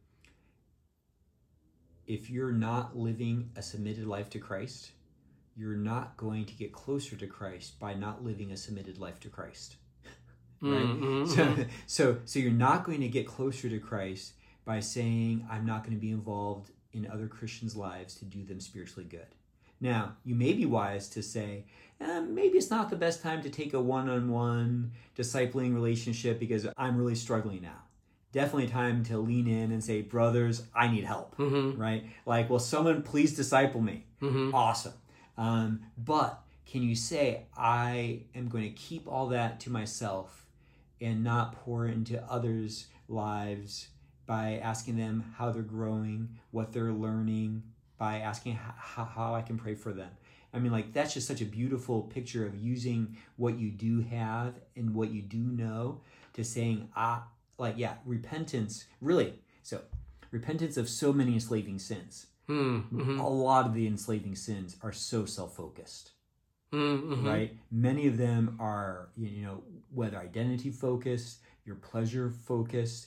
If you're not living a submitted life to Christ, you're not going to get closer to Christ by not living a submitted life to Christ. Right? Mm-hmm. So you're not going to get closer to Christ by saying, I'm not going to be involved in other Christians' lives to do them spiritually good. Now, you may be wise to say, maybe it's not the best time to take a one-on-one discipling relationship because I'm really struggling now. Definitely time to lean in and say, brothers, I need help, right? Like, will someone please disciple me? Awesome. But can you say, I am going to keep all that to myself and not pour into others' lives by asking them how they're growing, what they're learning, by asking how I can pray for them. I mean, like, that's just such a beautiful picture of using what you do have and what you do know to saying, repentance, really. So, repentance of so many enslaving sins. A lot of the enslaving sins are so self-focused, right? Many of them are, whether identity-focused, your pleasure-focused,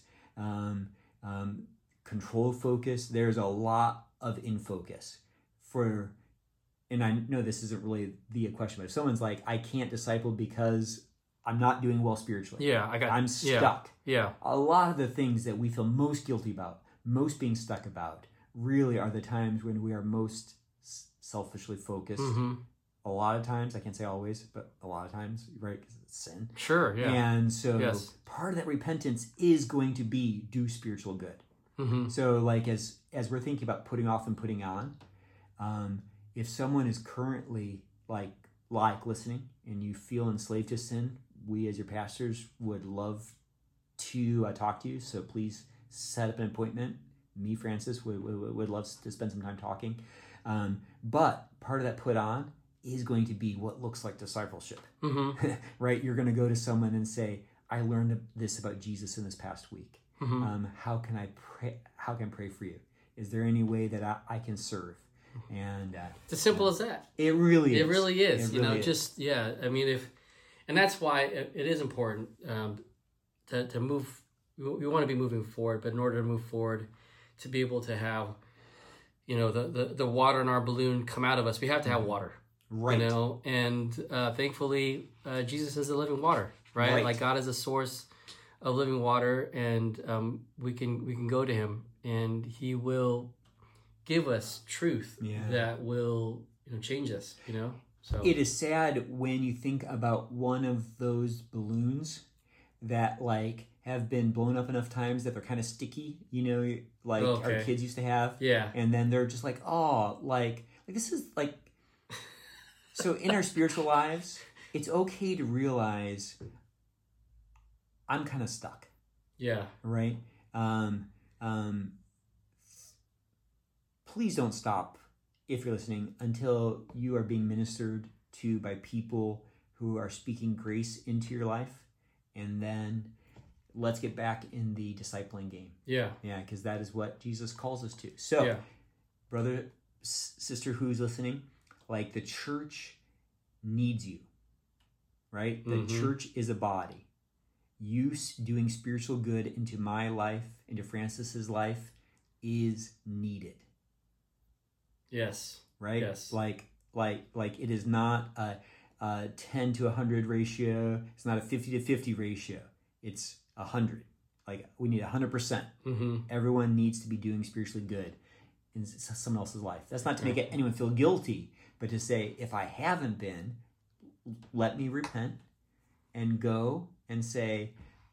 control-focused. There's a lot of in focus and I know this isn't really the question, but if someone's like, I can't disciple because I'm not doing well spiritually. Yeah, I'm stuck. Yeah. A lot of the things that we feel most guilty about, most being stuck about, really are the times when we are most selfishly focused a lot of times, I can't say always, but a lot of times, right? Because it's sin. Sure, yeah. And so Yes. part of that repentance is going to be do spiritual good. Mm-hmm. So like as we're thinking about putting off and putting on, if someone is currently like listening and you feel enslaved to sin, we as your pastors would love to talk to you. So please set up an appointment. Me, Francis, would love to spend some time talking. But part of that put on is going to be what looks like discipleship, Mm-hmm. right? You're going to go to someone and say, I learned this about Jesus in this past week. Mm-hmm. How can I pray? How can I pray for you? Is there any way that I can serve? And It's as simple as that. it really is. It really is. It really is. Just, yeah. I mean, and that's why it is important to move. We want to be moving forward, but in order to move forward, to be able to have, the water in our balloon come out of us, we have to have water. Right. And thankfully, Jesus is the living water, right? Like God is a source of living water, and we can go to Him, and He will give us truth that will change us. So it is sad when you think about one of those balloons that like have been blown up enough times that they're kind of sticky. Like our kids used to have. Yeah. And then they're just like, oh, like this is like. So in our spiritual lives, it's okay to realize I'm kind of stuck. Yeah. Right? Please don't stop, if you're listening, until you are being ministered to by people who are speaking grace into your life. And then let's get back in the discipling game. Yeah. Yeah, because that is what Jesus calls us to. So, brother, sister who's listening, like the church needs you, right? The church is a body. You doing spiritual good into my life, into Francis's life, is needed. Yes. Right? Yes. Like it is not a 10 to 100 ratio. It's not a 50 to 50 ratio. It's 100. Like we need 100%. Mm-hmm. Everyone needs to be doing spiritually good in someone else's life. That's not to make anyone feel guilty, but to say, if I haven't been, let me repent and go and say,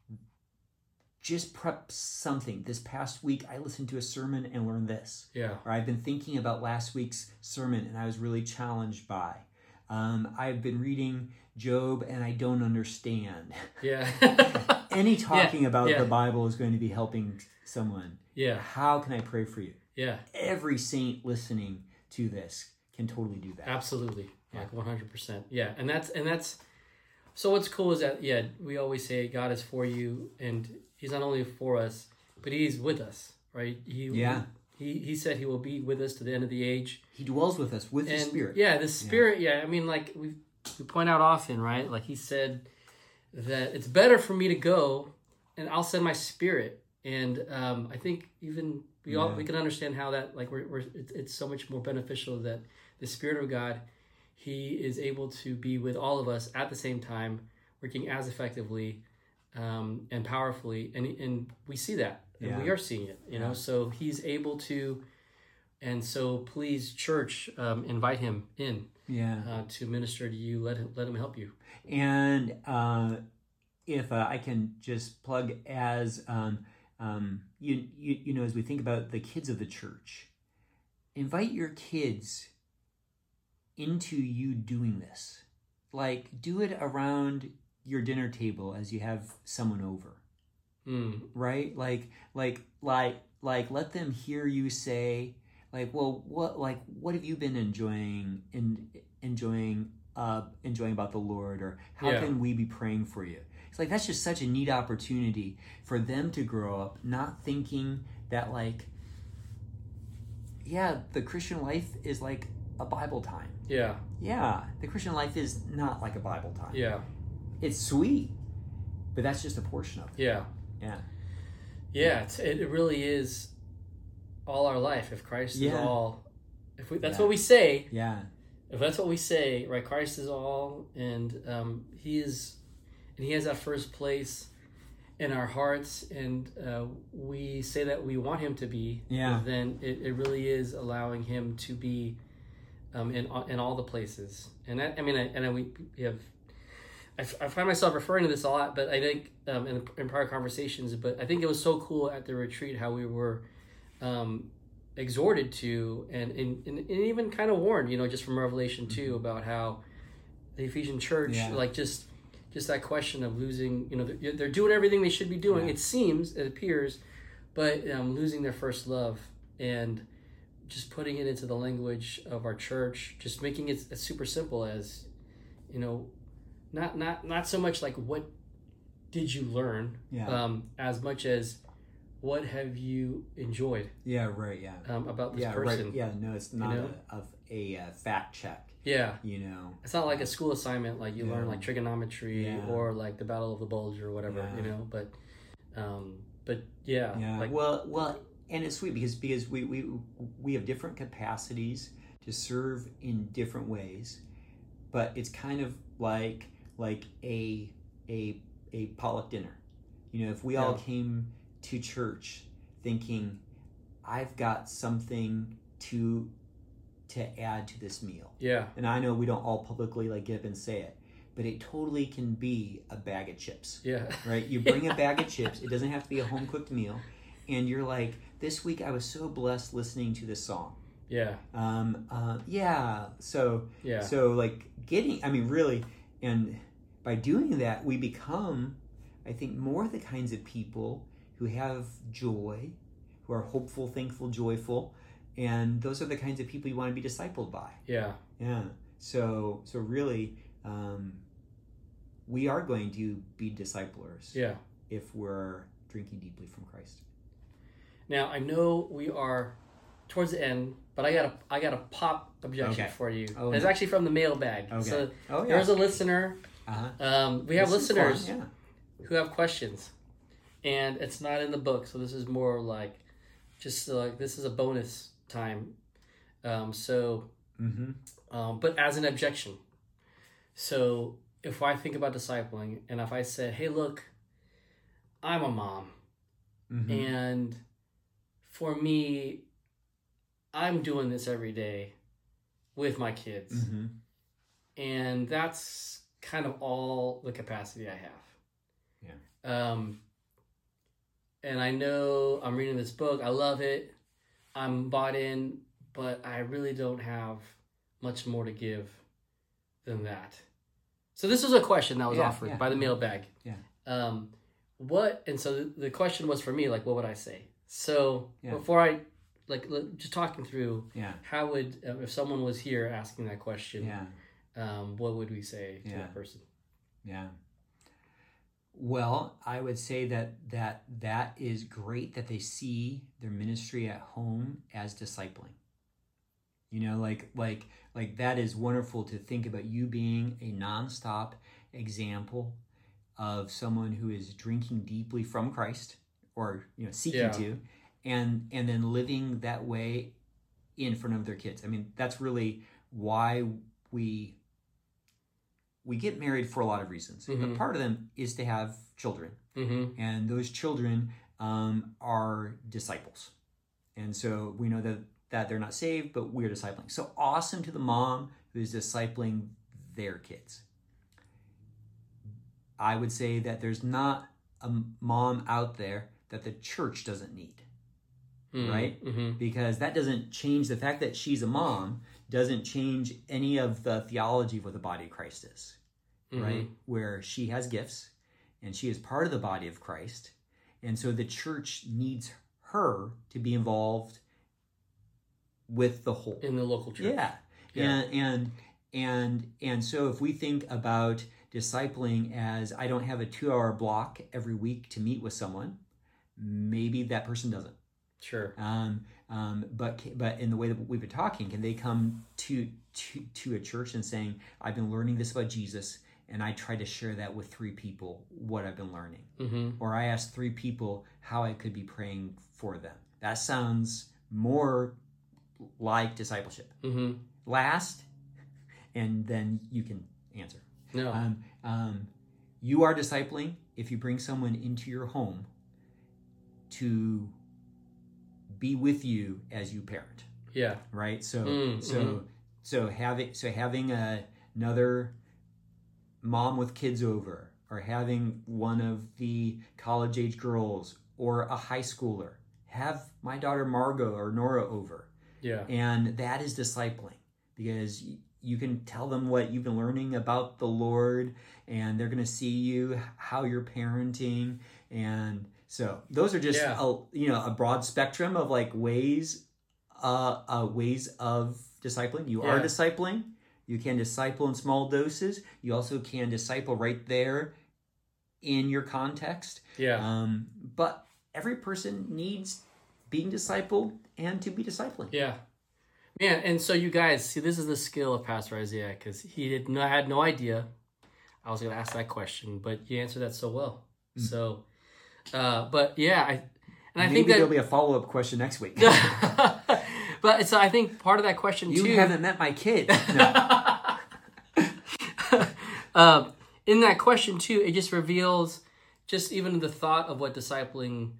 just prep something. This past week, I listened to a sermon and learned this. Yeah. Or I've been thinking about last week's sermon and I was really challenged by. I've been reading Job and I don't understand. Yeah. Any talking about the Bible is going to be helping someone. Yeah. How can I pray for you? Yeah. Every saint listening to this can totally do that. Absolutely. Like 100%. Yeah. And that's so what's cool is that we always say God is for you, and He's not only for us, but He's with us, right? He said He will be with us to the end of the age. He dwells with us with His Spirit. Yeah, the Spirit. I mean, like we point out often, right? Like He said that it's better for me to go, and I'll send my Spirit. And I think even we can understand how that it's so much more beneficial that the Spirit of God, He is able to be with all of us at the same time, working as effectively and powerfully, and we see that, and we are seeing it, so He's able to, and so please, church, invite Him in to minister to you. Let him help you. And if I can just plug as as we think about the kids of the church, invite your kids into you doing this. Like, do it around your dinner table as you have someone over. Right? Like let them hear you say, like, well, what have you been enjoying about the Lord, or how can we be praying for you? It's like, that's just such a neat opportunity for them to grow up not thinking that the Christian life is like a Bible time. Yeah. The Christian life is not like a Bible time. Yeah. It's sweet, but that's just a portion of it. Yeah. It really is all our life. If Christ is all, that's what we say. Yeah. If that's what we say, right? Christ is all, and He has that first place in our hearts, and we say that we want Him to be. Yeah. Then it really is allowing Him to be in all the places. And that, I mean, we have. I find myself referring to this a lot, but I think in prior conversations. But I think it was so cool at the retreat how we were exhorted to, and even kind of warned, just from Revelation 2 about how the Ephesian church, like just that question of losing, they're doing everything they should be doing. It appears, but losing their first love, and just putting it into the language of our church, just making it as super simple as, not so much like what did you learn, as much as what have you enjoyed? About this person? Right. No, it's not a fact check. Yeah. It's not like a school assignment like you learn like trigonometry or like the Battle of the Bulge or whatever, but like, well, and it's sweet because we have different capacities to serve in different ways, but it's kind of like a potluck dinner. If we all came to church thinking, I've got something to add to this meal. Yeah. And I know we don't all publicly get up and say it, but it totally can be a bag of chips. Yeah. Right? You bring a bag of chips. It doesn't have to be a home cooked meal. And you're like, this week I was so blessed listening to this song. Yeah. So really, and by doing that, we become, I think, more the kinds of people who have joy, who are hopeful, thankful, joyful, and those are the kinds of people you want to be discipled by. Yeah. So really, we are going to be disciplers. Yeah. If we're drinking deeply from Christ. Now I know we are towards the end, but I got a pop objection for you. It's actually from the mailbag. Okay. So there's a listener. We have listeners who have questions, and it's not in the book, so this is more like just like this is a bonus time. But as an objection. So if I think about discipling, and if I said, "Hey, look, I'm a mom, and for me, I'm doing this every day with my kids, and that's kind of all the capacity I have." And I know I'm reading this book. I love it. I'm bought in, but I really don't have much more to give than that. So this was a question that was offered by the mailbag. And so the question was for me, like, what would I say? So before I, just talking through, how would, if someone was here asking that question, what would we say to that person? Well, I would say that is great that they see their ministry at home as discipling. Like that is wonderful to think about you being a nonstop example of someone who is drinking deeply from Christ, or seeking to, and then living that way in front of their kids. I mean, that's really why we get married, for a lot of reasons. But part of them is to have children. And those children are disciples. And so we know that they're not saved, but we're discipling. So awesome to the mom who is discipling their kids. I would say that there's not a mom out there that the church doesn't need. Right? Because that doesn't change the fact that she's a mom, doesn't change any of the theology of what the body of Christ is, right? Where she has gifts and she is part of the body of Christ. And so the church needs her to be involved with the whole. In the local church. And so if we think about discipling as, I don't have a 2-hour block every week to meet with someone, maybe that person doesn't. Sure. But in the way that we've been talking, can they come to a church and saying, I've been learning this about Jesus, and I try to share that with 3 people, what I've been learning. Or I asked 3 people how I could be praying for them. That sounds more like discipleship. Last, and then you can answer. No. You are discipling if you bring someone into your home to be with you as you parent. Yeah. Right? So So having another mom with kids over, or having one of the college age girls or a high schooler, have my daughter Margot or Nora over. Yeah. And that is discipling, because you can tell them what you've been learning about the Lord, and they're going to see you, how you're parenting. And so those are just a broad spectrum of like ways of discipling. You are discipling. You can disciple in small doses. You also can disciple right there in your context. Yeah. But every person needs being discipled and to be discipling. Yeah. Man, and so you guys, see, this is the skill of Pastor Isaiah, because he had no idea I was going to ask that question, but you answered that so well. Mm. So, but yeah, I think that there'll be a follow-up question next week. But so I think part of that question too. You haven't met my kid. No. In that question too, it just reveals just even the thought of what discipling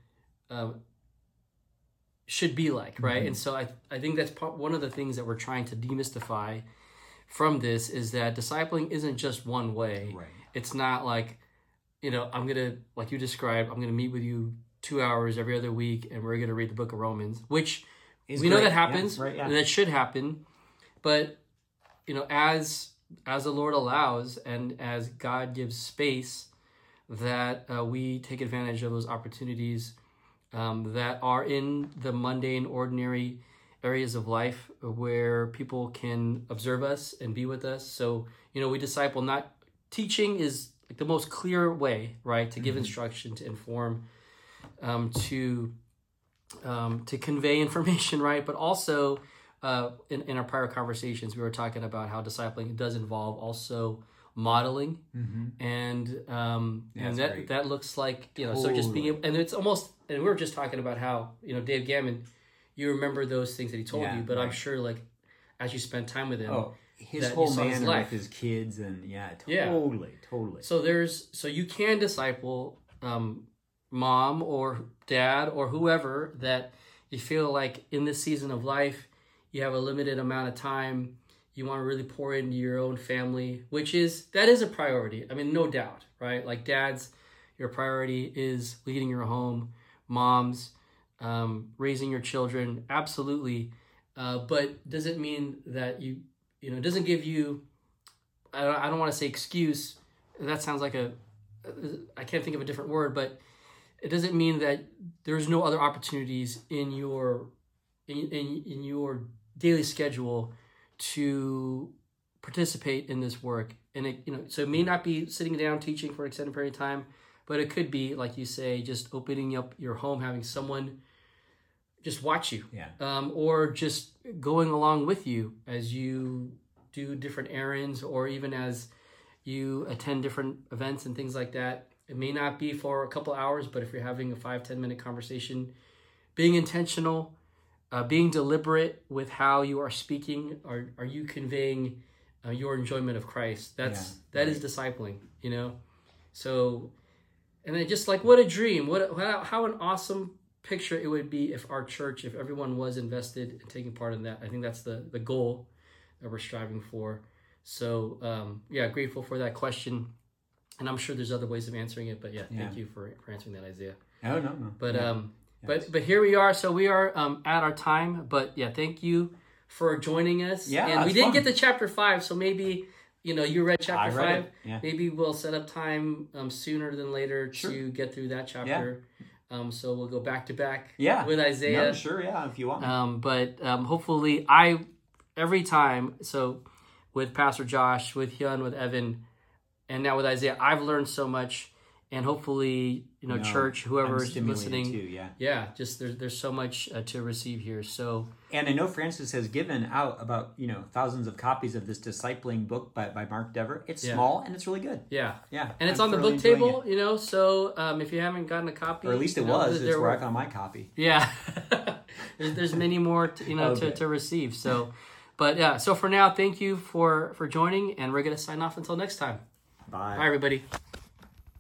should be like, right? Mm-hmm. And so I think that's one of the things that we're trying to demystify from this, is that discipling isn't just one way. Right. It's not like, I'm going to, like you described, I'm going to meet with you 2 hours every other week and we're going to read the book of Romans, which we know that happens, and that should happen. But, as the Lord allows and as God gives space, that we take advantage of those opportunities that are in the mundane, ordinary areas of life where people can observe us and be with us. So, we disciple, not teaching is like the most clear way, right? To give instruction, to inform, to convey information, right? But also in our prior conversations, we were talking about how discipling does involve also modeling, and that looks like, totally. So just being able, and it's almost, and we were just talking about how, Dave Gammon, you remember those things that he told you, but right. I'm sure like as you spend time with him, his whole manner with his kids, and totally. So you can disciple mom or dad or whoever that you feel like in this season of life, you have a limited amount of time. You want to really pour into your own family, that is a priority. I mean, no doubt, right? Like dads, your priority is leading your home. Moms, raising your children, absolutely. But does it mean that it doesn't give you, I don't want to say excuse. That sounds like I can't think of a different word, but it doesn't mean that there's no other opportunities in your daily schedule to participate in this work. And so it may not be sitting down teaching for an extended period of time, but it could be, like you say, just opening up your home, having someone just watch you, or just going along with you as you do different errands, or even as you attend different events and things like that. It may not be for a couple hours, but if you're having a 5-10 minute conversation, being intentional, being deliberate with how you are speaking, are you conveying your enjoyment of Christ? That is discipling, So, and then just like, what a dream! How an awesome picture it would be if our church, if everyone was invested in taking part in that. I think that's the goal that we're striving for. So, grateful for that question, and I'm sure there's other ways of answering it. But thank you for answering that, Isaiah. Oh no. But but here we are. So we are at our time. But thank you for joining us. Yeah, and we didn't get to chapter 5, so maybe you read chapter 5. Yeah. Maybe we'll set up time sooner than later to get through that chapter. Yeah. So we'll go back to back with Isaiah. No, sure, if you want. But hopefully every time, so with Pastor Josh, with Hyun, with Evan, and now with Isaiah, I've learned so much. And hopefully, church, whoever is listening, too, just there's so much to receive here. So, and I know Francis has given out about thousands of copies of this discipling book by Mark Dever. It's small and it's really good. Yeah, and it's on the book table. So if you haven't gotten a copy, or at least it was, it's where I found my copy. Yeah, there's many more to receive. So, but so for now, thank you for joining, and we're gonna sign off until next time. Bye, everybody.